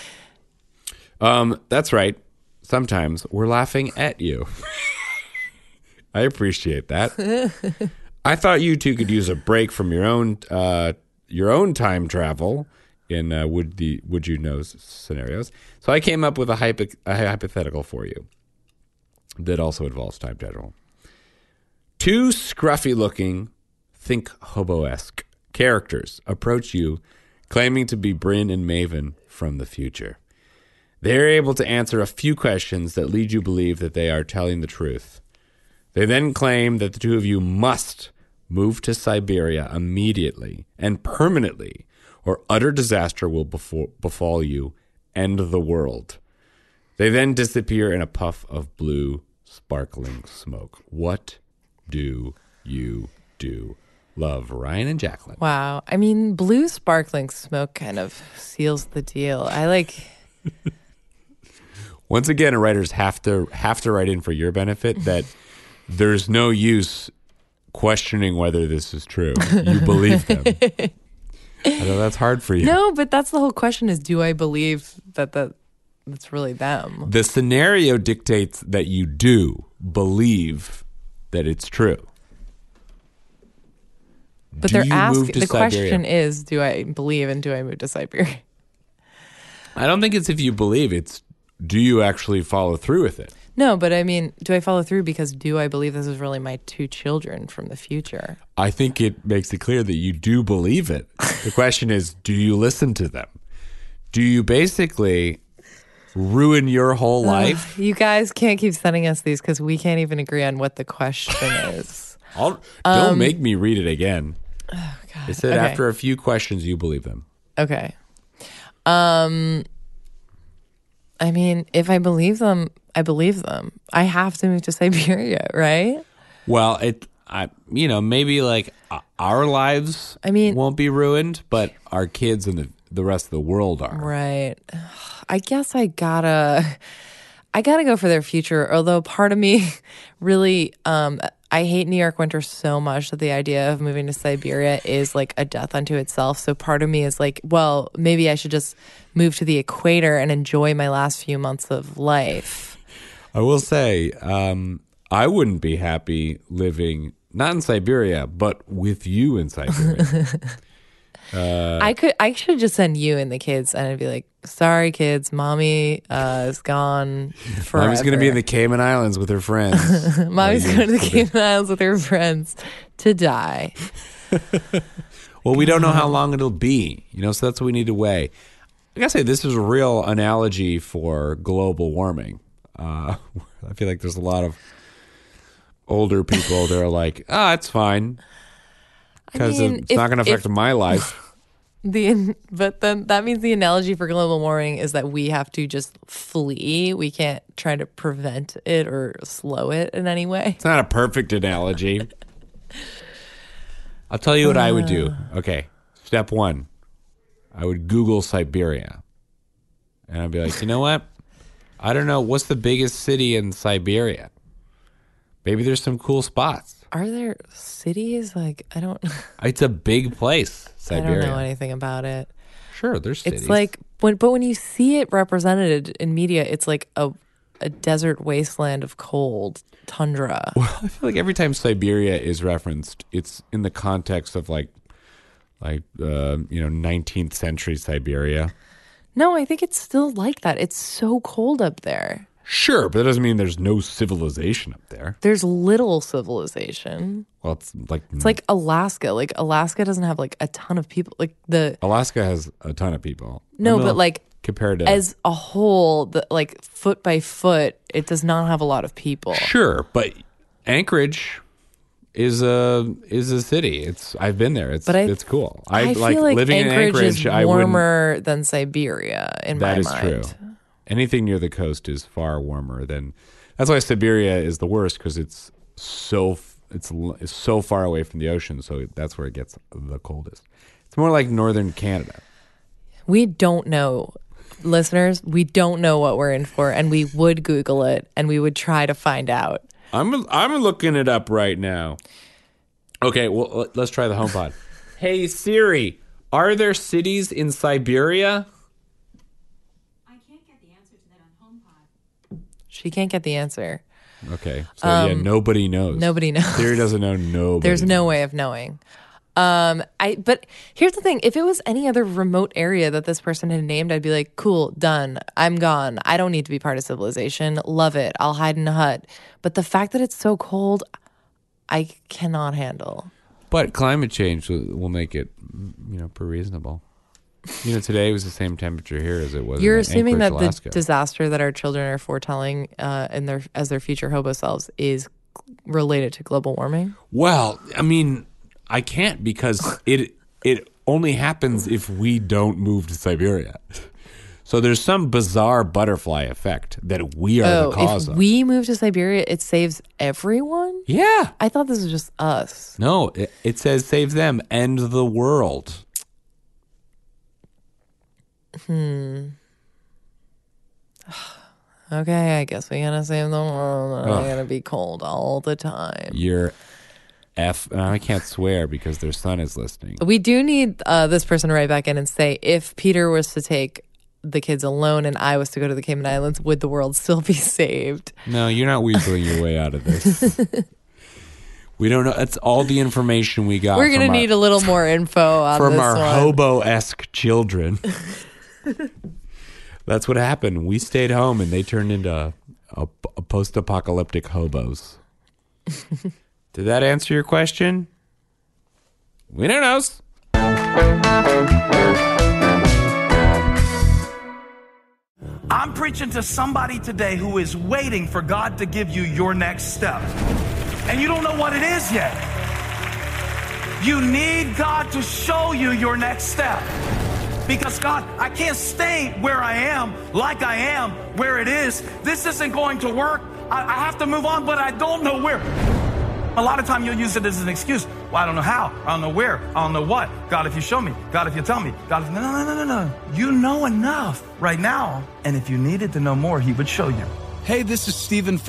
That's right. Sometimes we're laughing at you. I appreciate that. I thought you two could use a break from your own time travel in would you know scenarios. So I came up with a hypothetical for you that also involves time travel. 2 scruffy-looking, think hobo-esque characters approach you claiming to be Bryn and Maven from the future. They're able to answer a few questions that lead you to believe that they are telling the truth. They then claim that the 2 of you must move to Siberia immediately and permanently, or utter disaster will befall you and the world. They then disappear in a puff of blue, sparkling smoke. What do you do? Love, Ryan and Jacqueline. Wow. I mean, blue sparkling smoke kind of seals the deal. I like... Once again, writers have to write in for your benefit that there's no use questioning whether this is true. You believe them. I know that's hard for you. No, but that's the whole question is, do I believe that's really them? The scenario dictates that you do believe that it's true. But they're asking, the question is, do I believe and do I move to Siberia? I don't think it's if you believe, it's do you actually follow through with it? No, but I mean, do I follow through because do I believe this is really my 2 children from the future? I think it makes it clear that you do believe it. The question is, do you listen to them? Do you basically ruin your whole life? You guys can't keep sending us these because we can't even agree on what the question is. Don't make me read it again. Oh, God. It said after a few questions, you believe them. Okay. I mean, if I believe them, I believe them. I have to move to Siberia, right? Well, maybe like our lives won't be ruined, but our kids and the rest of the world are. Right. I guess I gotta go for their future. Although part of me really, I hate New York winter so much that the idea of moving to Siberia is like a death unto itself. So part of me is like, well, maybe I should just move to the equator and enjoy my last few months of life. I will say, I wouldn't be happy living not in Siberia, but with you in Siberia. I should just send you and the kids, and I'd be like, "Sorry, kids, mommy is gone forever. Mommy's going to be in the Cayman Islands with her friends. Mommy's going to the Cayman Islands with her friends to die." Well, we don't know how long it'll be, so that's what we need to weigh. I gotta say, this is a real analogy for global warming. I feel like there's a lot of older people that are like, it's fine. Because it's not going to affect my life. But then that means the analogy for global warming is that we have to just flee. We can't try to prevent it or slow it in any way. It's not a perfect analogy. I'll tell you what I would do. Okay, step 1. I would Google Siberia. And I'd be like, you know what? I don't know. What's the biggest city in Siberia? Maybe there's some cool spots. Are there cities? Like, I don't... It's a big place, Siberia. I don't know anything about it. Sure, there's cities. It's like, when you see it represented in media, it's like a desert wasteland of cold tundra. Well, I feel like every time Siberia is referenced, it's in the context of like 19th century Siberia. No, I think it's still like that. It's so cold up there. Sure, but that doesn't mean there's no civilization up there. There's little civilization. Well, it's like Alaska. Like Alaska doesn't have like a ton of people. Like Alaska has a ton of people. No, but like compared to as a whole, like foot by foot, it does not have a lot of people. Sure, but Anchorage is a city. I've been there. It's cool. I feel like living Anchorage is warmer than Siberia in my mind. That is true. Anything near the coast is far warmer than. That's why Siberia is the worst, because it's so far away from the ocean. So that's where it gets the coldest. It's more like northern Canada. We don't know, listeners. We don't know what we're in for, and we would Google it, and we would try to find out. I'm looking it up right now. Okay, well, let's try the HomePod. Hey Siri, are there cities in Siberia? She can't get the answer. Okay. So nobody knows. Nobody knows. Siri doesn't know. Nobody. There's no way of knowing. But here's the thing. If it was any other remote area that this person had named, I'd be like, cool, done. I'm gone. I don't need to be part of civilization. Love it. I'll hide in a hut. But the fact that it's so cold, I cannot handle. But climate change will make it, pretty reasonable. Today was the same temperature here as it was. You're in assuming Anchorage, that Alaska. The disaster that our children are foretelling as their future hobo selves is related to global warming? Well, I mean, I can't, because it only happens if we don't move to Siberia. So there's some bizarre butterfly effect that we are the cause of. If we move to Siberia, it saves everyone? Yeah. I thought this was just us. No, it says save them, end the world. Okay, I guess we gotta save the world. I'm gonna be cold all the time. You're I can't swear because their son is listening. We do need this person to write back in and say, if Peter was to take the kids alone and I was to go to the Cayman Islands, would the world still be saved? No, you're not weaseling your way out of this. We don't know. That's all the information we got. We're gonna need a little more info on from this our one. hobo-esque children. That's what happened. We stayed home and they turned into a post-apocalyptic hobos. Did that answer your question? We don't know. I'm preaching to somebody today who is waiting for God to give you your next step. And you don't know what it is yet. You need God to show you your next step. Because God, I can't stay where I am, like I am, where it is. This isn't going to work. I have to move on, but I don't know where. A lot of time you'll use it as an excuse. Well, I don't know how. I don't know where. I don't know what. God, if you show me. God, if you tell me. God, if... No. You know enough right now. And if you needed to know more, he would show you. Hey, this is Stephen Furtick.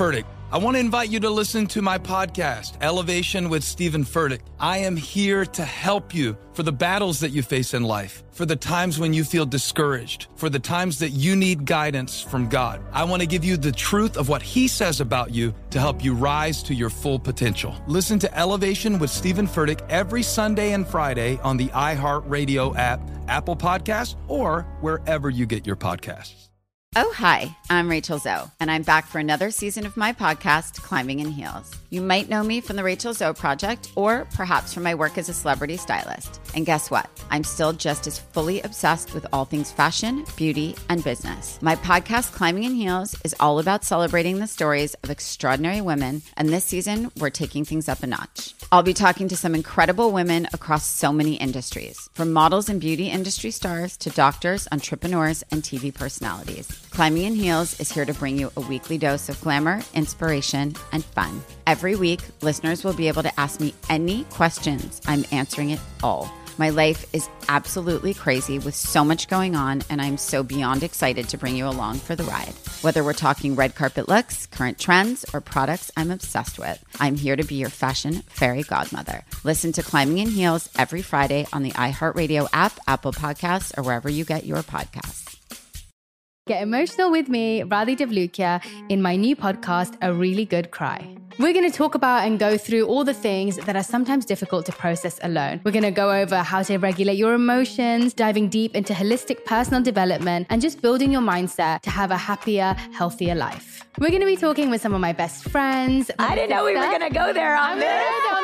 I want to invite you to listen to my podcast, Elevation with Stephen Furtick. I am here to help you for the battles that you face in life, for the times when you feel discouraged, for the times that you need guidance from God. I want to give you the truth of what He says about you to help you rise to your full potential. Listen to Elevation with Stephen Furtick every Sunday and Friday on the iHeartRadio app, Apple Podcasts, or wherever you get your podcasts. Oh, hi, I'm Rachel Zoe, and I'm back for another season of my podcast, Climbing in Heels. You might know me from the Rachel Zoe Project, or perhaps from my work as a celebrity stylist. And guess what? I'm still just as fully obsessed with all things fashion, beauty, and business. My podcast, Climbing in Heels, is all about celebrating the stories of extraordinary women, and this season, we're taking things up a notch. I'll be talking to some incredible women across so many industries, from models and beauty industry stars to doctors, entrepreneurs, and TV personalities. Climbing in Heels is here to bring you a weekly dose of glamour, inspiration, and fun. Every week, listeners will be able to ask me any questions. I'm answering it all. My life is absolutely crazy with so much going on, and I'm so beyond excited to bring you along for the ride. Whether we're talking red carpet looks, current trends, or products I'm obsessed with, I'm here to be your fashion fairy godmother. Listen to Climbing in Heels every Friday on the iHeartRadio app, Apple Podcasts, or wherever you get your podcasts. Get emotional with me, Radhi Devlukia, in my new podcast, A Really Good Cry. We're going to talk about and go through all the things that are sometimes difficult to process alone. We're going to go over how to regulate your emotions, diving deep into holistic personal development, and just building your mindset to have a happier, healthier life. We're going to be talking with some of my best friends. I didn't know we were going to go there on this.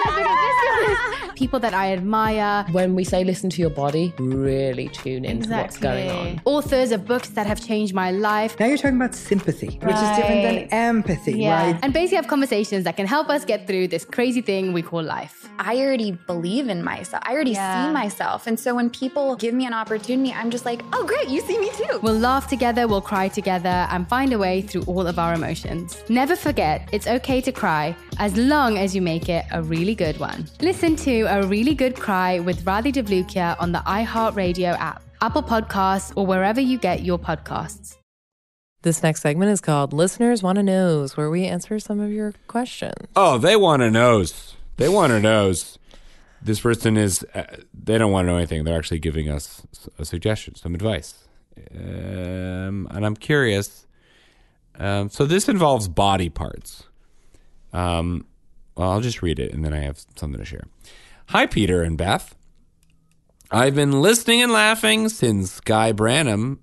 People that I admire. When we say listen to your body, really tune into what's going on. Authors of books that have changed my life. Now you're talking about sympathy, which is different than empathy, right? And basically have conversations that can help us get through this crazy thing we call life. I already believe in myself. I already see myself. And so when people give me an opportunity, I'm just like, oh, great, you see me too. We'll laugh together, we'll cry together, and find a way through all of our emotions. Never forget, it's okay to cry as long as you make it a really good one. Listen to A Really Good Cry with Radhi Devlukia on the iHeartRadio app, Apple Podcasts, or wherever you get your podcasts. This next segment is called Listeners Want to Knows, where we answer some of your questions. Oh, they want to knows. They want to knows. This person is, they don't want to know anything. They're actually giving us a suggestion, some advice. And I'm curious. So this involves body parts. Well, I'll just read it, and then I have something to share. Hi, Peter and Beth. I've been listening and laughing since Guy Branum,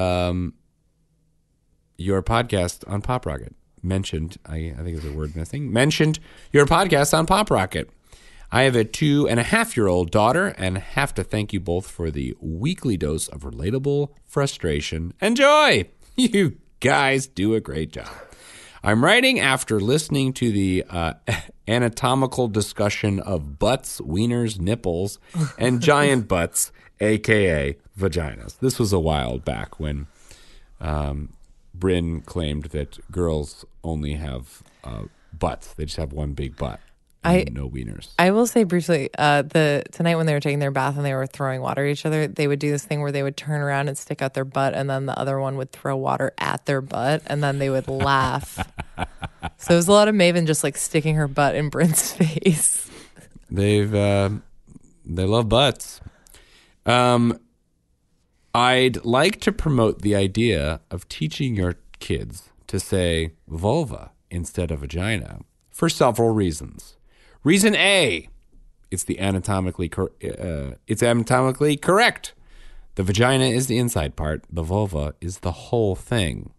your podcast on Pop Rocket, mentioned, I think there's a word missing, mentioned your podcast on Pop Rocket. I have a 2.5-year-old daughter and have to thank you both for the weekly dose of relatable frustration and joy. You guys do a great job. I'm writing after listening to the anatomical discussion of butts, wieners, nipples, and giant butts, a.k.a. vaginas. This was a while back when Bryn claimed that girls only have butts. They just have one big butt. No wieners. I will say briefly, tonight when they were taking their bath and they were throwing water at each other, they would do this thing where they would turn around and stick out their butt, and then the other one would throw water at their butt, and then they would laugh. So it was a lot of Maven just like sticking her butt in Bryn's face. They love butts. I'd like to promote the idea of teaching your kids to say vulva instead of vagina for several reasons. Reason A, it's anatomically correct. The vagina is the inside part. The vulva is the whole thing.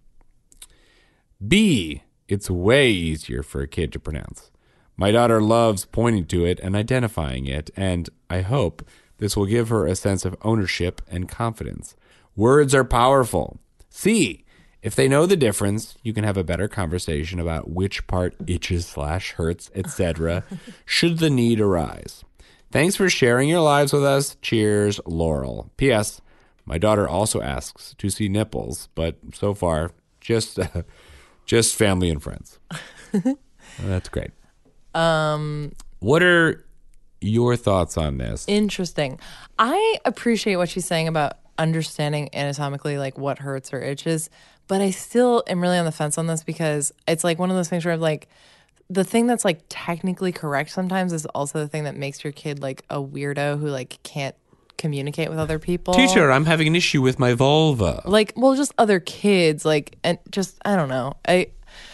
B, it's way easier for a kid to pronounce. My daughter loves pointing to it and identifying it, and I hope this will give her a sense of ownership and confidence. Words are powerful. C, if they know the difference, you can have a better conversation about which part itches/hurts, etc., should the need arise. Thanks for sharing your lives with us. Cheers, Laurel. P.S. My daughter also asks to see nipples, but so far, just family and friends. That's great. What are your thoughts on this? Interesting. I appreciate what she's saying about understanding anatomically like what hurts or itches, But I still am really on the fence on this because it's like one of those things where I'm like, the thing that's like technically correct sometimes is also the thing that makes your kid like a weirdo who like can't communicate with other people. Teacher, I'm having an issue with my vulva. Like, well, just other kids, like, and just I don't know. I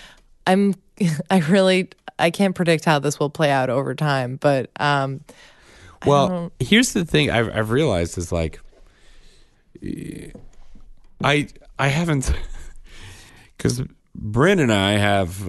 can't predict how this will play out over time, but well, here's the thing I've realized is like I haven't, because Bryn and I have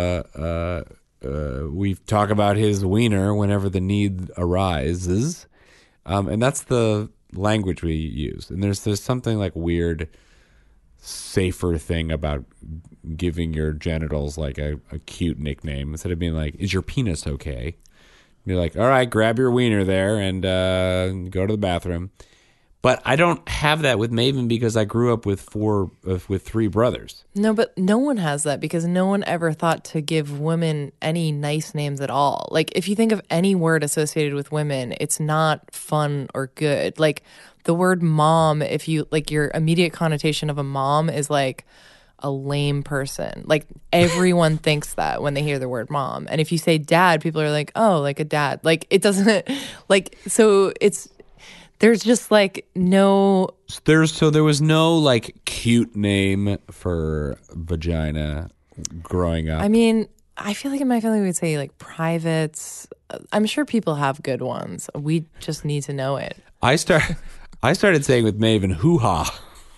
we talk about his wiener whenever the need arises, and that's the language we use. And there's something like weird, safer thing about giving your genitals like a cute nickname instead of being like, "Is your penis okay?" You're like, "All right, grab your wiener there and go to the bathroom." But I don't have that with Maven because I grew up with three brothers. No, but no one has that because no one ever thought to give women any nice names at all. Like, if you think of any word associated with women, it's not fun or good. Like, the word mom, if you, like, your immediate connotation of a mom is like a lame person. Like, everyone thinks that when they hear the word mom. And if you say dad, people are like, oh, like a dad. Like, it doesn't, like, so it's, there's just like no. There was no like cute name for vagina growing up. I mean, I feel like in my family we'd say like privates. I'm sure people have good ones. We just need to know it. I started saying with Maven hoo-ha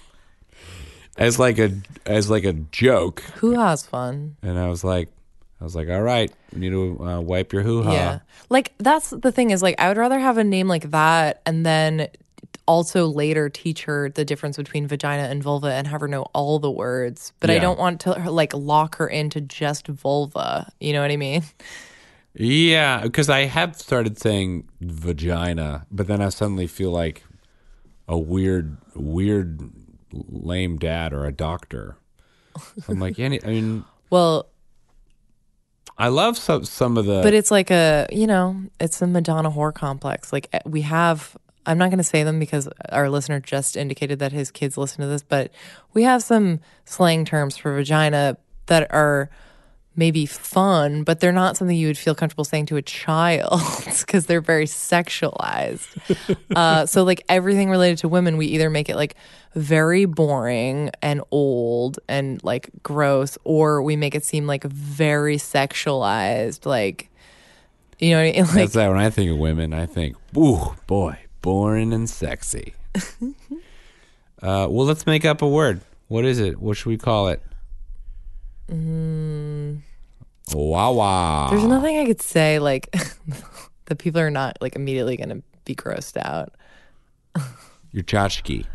as like a joke. Hoo-ha's fun. And I was like, all right, we need to wipe your hoo-ha. Yeah. Like, that's the thing is, like, I would rather have a name like that and then also later teach her the difference between vagina and vulva and have her know all the words. But I don't want to, like, lock her into just vulva. You know what I mean? Yeah, because I have started saying vagina, but then I suddenly feel like a weird, lame dad or a doctor. So I'm like, well, I love some of the... But it's like it's a Madonna whore complex. Like, we have... I'm not going to say them because our listener just indicated that his kids listen to this, but we have some slang terms for vagina that are maybe fun, but they're not something you would feel comfortable saying to a child because they're very sexualized. So like everything related to women, we either make it like very boring and old and like gross, or we make it seem like very sexualized. Like, you know what I mean? Like, that's that. When I think of women, I think, ooh, boy, boring and sexy. Well, let's make up a word. What is it? What should we call it? Wow. There's nothing I could say like that people are not like immediately going to be grossed out. Your tchotchke.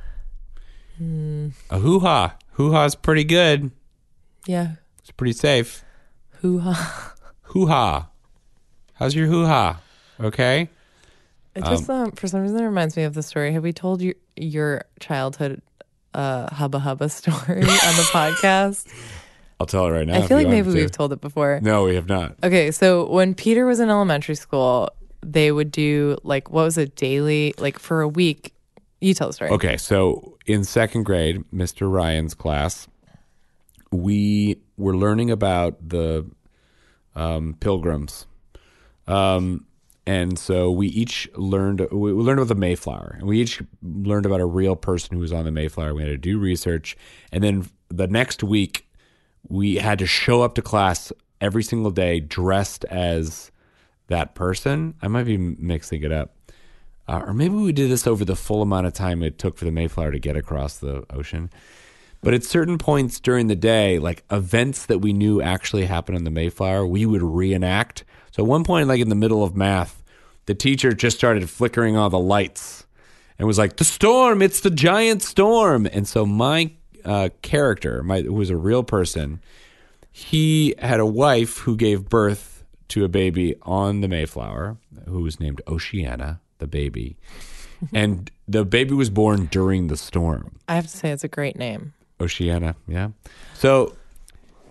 A hoo-ha. Hoo-ha's pretty good. Yeah. It's pretty safe. Hoo-ha. Hoo-ha. How's your hoo-ha? Okay. It just for some reason it reminds me of the story. Have we told you your childhood Hubba Hubba story on the podcast? I'll tell it right now. I feel like maybe we've told it before. No, we have not. Okay, so when Peter was in elementary school, they would do like, what was it, daily, like for a week. You tell the story. Okay, so in second grade, Mr. Ryan's class, we were learning about the Pilgrims. And so we each learned about the Mayflower, and we each learned about a real person who was on the Mayflower. We had to do research, and then the next week we had to show up to class every single day dressed as that person. I might be mixing it up, or maybe we did this over the full amount of time it took for the Mayflower to get across the ocean. But at certain points during the day, like events that we knew actually happened on the Mayflower, we would reenact. So at one point, like in the middle of math, the teacher just started flickering all the lights and was like, "The storm, it's the giant storm." And so my character, who was a real person, he had a wife who gave birth to a baby on the Mayflower who was named Oceana, the baby. And the baby was born during the storm. I have to say it's a great name. Oceana, yeah. So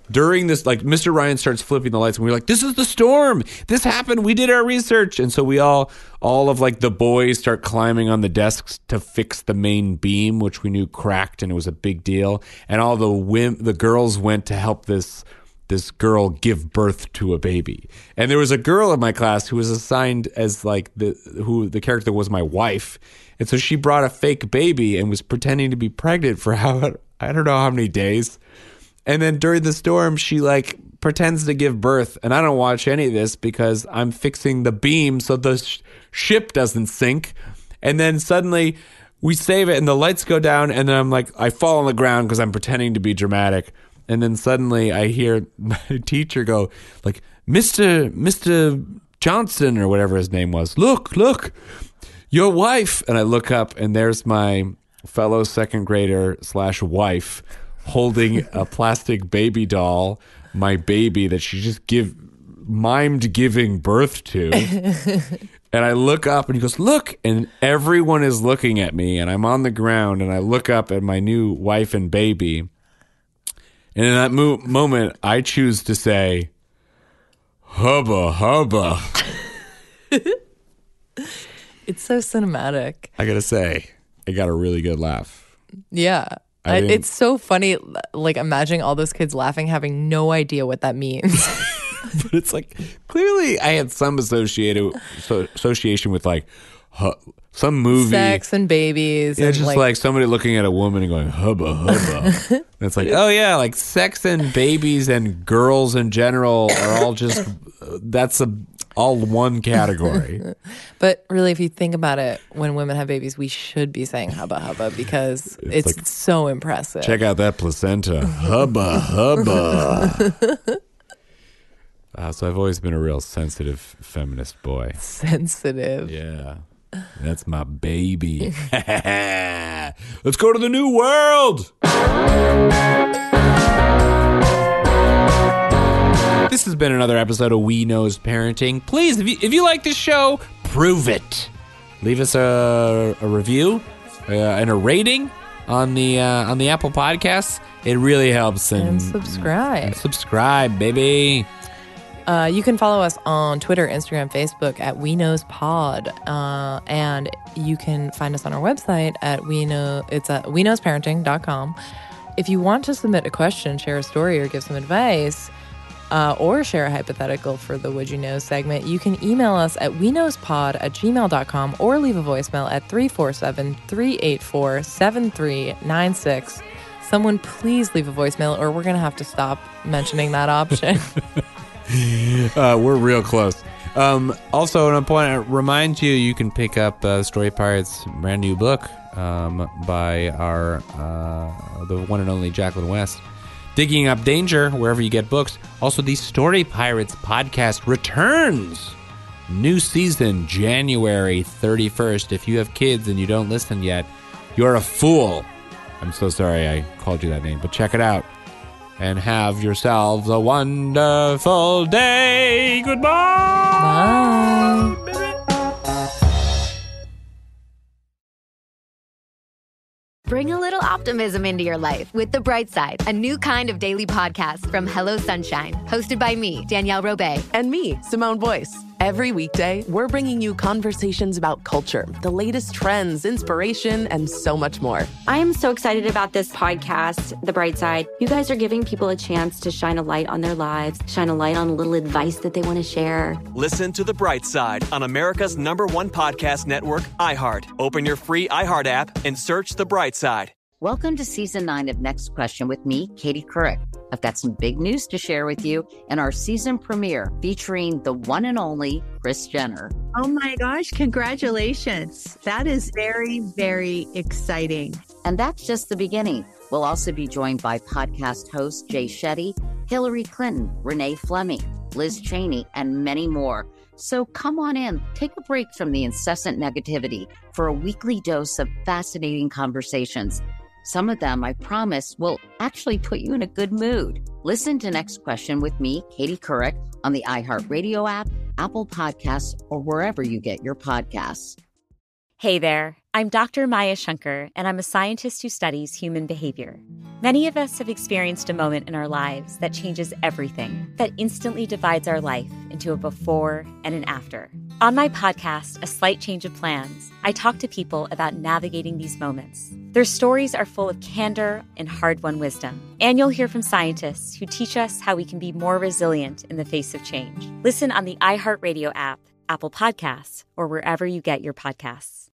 during this, like, Mr. Ryan starts flipping the lights, and we're like, this is the storm. This happened. We did our research. And so we all of like the boys start climbing on the desks to fix the main beam, which we knew cracked, and it was a big deal. And all the girls went to help this girl give birth to a baby. And there was a girl in my class who was assigned as like the character was my wife. And so she brought a fake baby and was pretending to be pregnant for I don't know how many days. And then during the storm, she like pretends to give birth. And I don't watch any of this because I'm fixing the beam so the ship doesn't sink. And then suddenly we save it and the lights go down. And then I'm like, I fall on the ground because I'm pretending to be dramatic. And then suddenly I hear my teacher go like, Mr. Johnson or whatever his name was. Look, your wife. And I look up and there's my fellow second grader / wife holding a plastic baby doll, my baby that she just mimed giving birth to. And I look up and he goes, look, and everyone is looking at me and I'm on the ground and I look up at my new wife and baby. And in that moment, I choose to say, hubba, hubba. It's so cinematic. I got to say, I got a really good laugh. Yeah. It's so funny, like, imagining all those kids laughing, having no idea what that means. But it's like, clearly I had some association with, like, some movie. Sex and babies. Yeah, and just like somebody looking at a woman and going, hubba, hubba. And it's like, oh, yeah, like sex and babies and girls in general are all just, that's all one category. But really, if you think about it, when women have babies, we should be saying hubba, hubba because it's like, so impressive. Check out that placenta. Hubba, hubba. So I've always been a real sensitive feminist boy. Sensitive. Yeah. That's my baby. Let's go to the new world. This has been another episode of We Knows Parenting. Please, if you like this show, prove it. Leave us a review and a rating on the Apple Podcasts. It really helps. And subscribe. And subscribe, baby. You can follow us on Twitter, Instagram, Facebook at We Knows Pod, and you can find us on our website at WeKnowsParenting.com. If you want to submit a question, share a story, or give some advice, or share a hypothetical for the Would You Know segment, you can email us at WeKnowsPod@gmail.com or leave a voicemail at 347-384-7396. Someone please leave a voicemail, or we're going to have to stop mentioning that option. We're real close. Also, I want to remind you, you can pick up Story Pirates' brand new book by the one and only Jacqueline West. Digging Up Danger, wherever you get books. Also, the Story Pirates podcast returns. New season, January 31st. If you have kids and you don't listen yet, you're a fool. I'm so sorry I called you that name, but check it out. And have yourselves a wonderful day. Goodbye. Bye. Bring a little optimism into your life with The Bright Side, a new kind of daily podcast from Hello Sunshine, hosted by me, Danielle Robay. And me, Simone Boyce. Every weekday, we're bringing you conversations about culture, the latest trends, inspiration, and so much more. I am so excited about this podcast, The Bright Side. You guys are giving people a chance to shine a light on their lives, shine a light on a little advice that they want to share. Listen to The Bright Side on America's #1 podcast network, iHeart. Open your free iHeart app and search The Bright Side. Welcome to Season 9 of Next Question with me, Katie Couric. I've got some big news to share with you in our season premiere featuring the one and only Kris Jenner. Oh my gosh, congratulations. That is very, very exciting. And that's just the beginning. We'll also be joined by podcast hosts Jay Shetty, Hillary Clinton, Renee Fleming, Liz Cheney, and many more. So come on in, take a break from the incessant negativity for a weekly dose of fascinating conversations. Some of them, I promise, will actually put you in a good mood. Listen to Next Question with me, Katie Couric, on the iHeartRadio app, Apple Podcasts, or wherever you get your podcasts. Hey there, I'm Dr. Maya Shankar, and I'm a scientist who studies human behavior. Many of us have experienced a moment in our lives that changes everything, that instantly divides our life into a before and an after. On my podcast, A Slight Change of Plans, I talk to people about navigating these moments. Their stories are full of candor and hard-won wisdom. And you'll hear from scientists who teach us how we can be more resilient in the face of change. Listen on the iHeartRadio app, Apple Podcasts, or wherever you get your podcasts.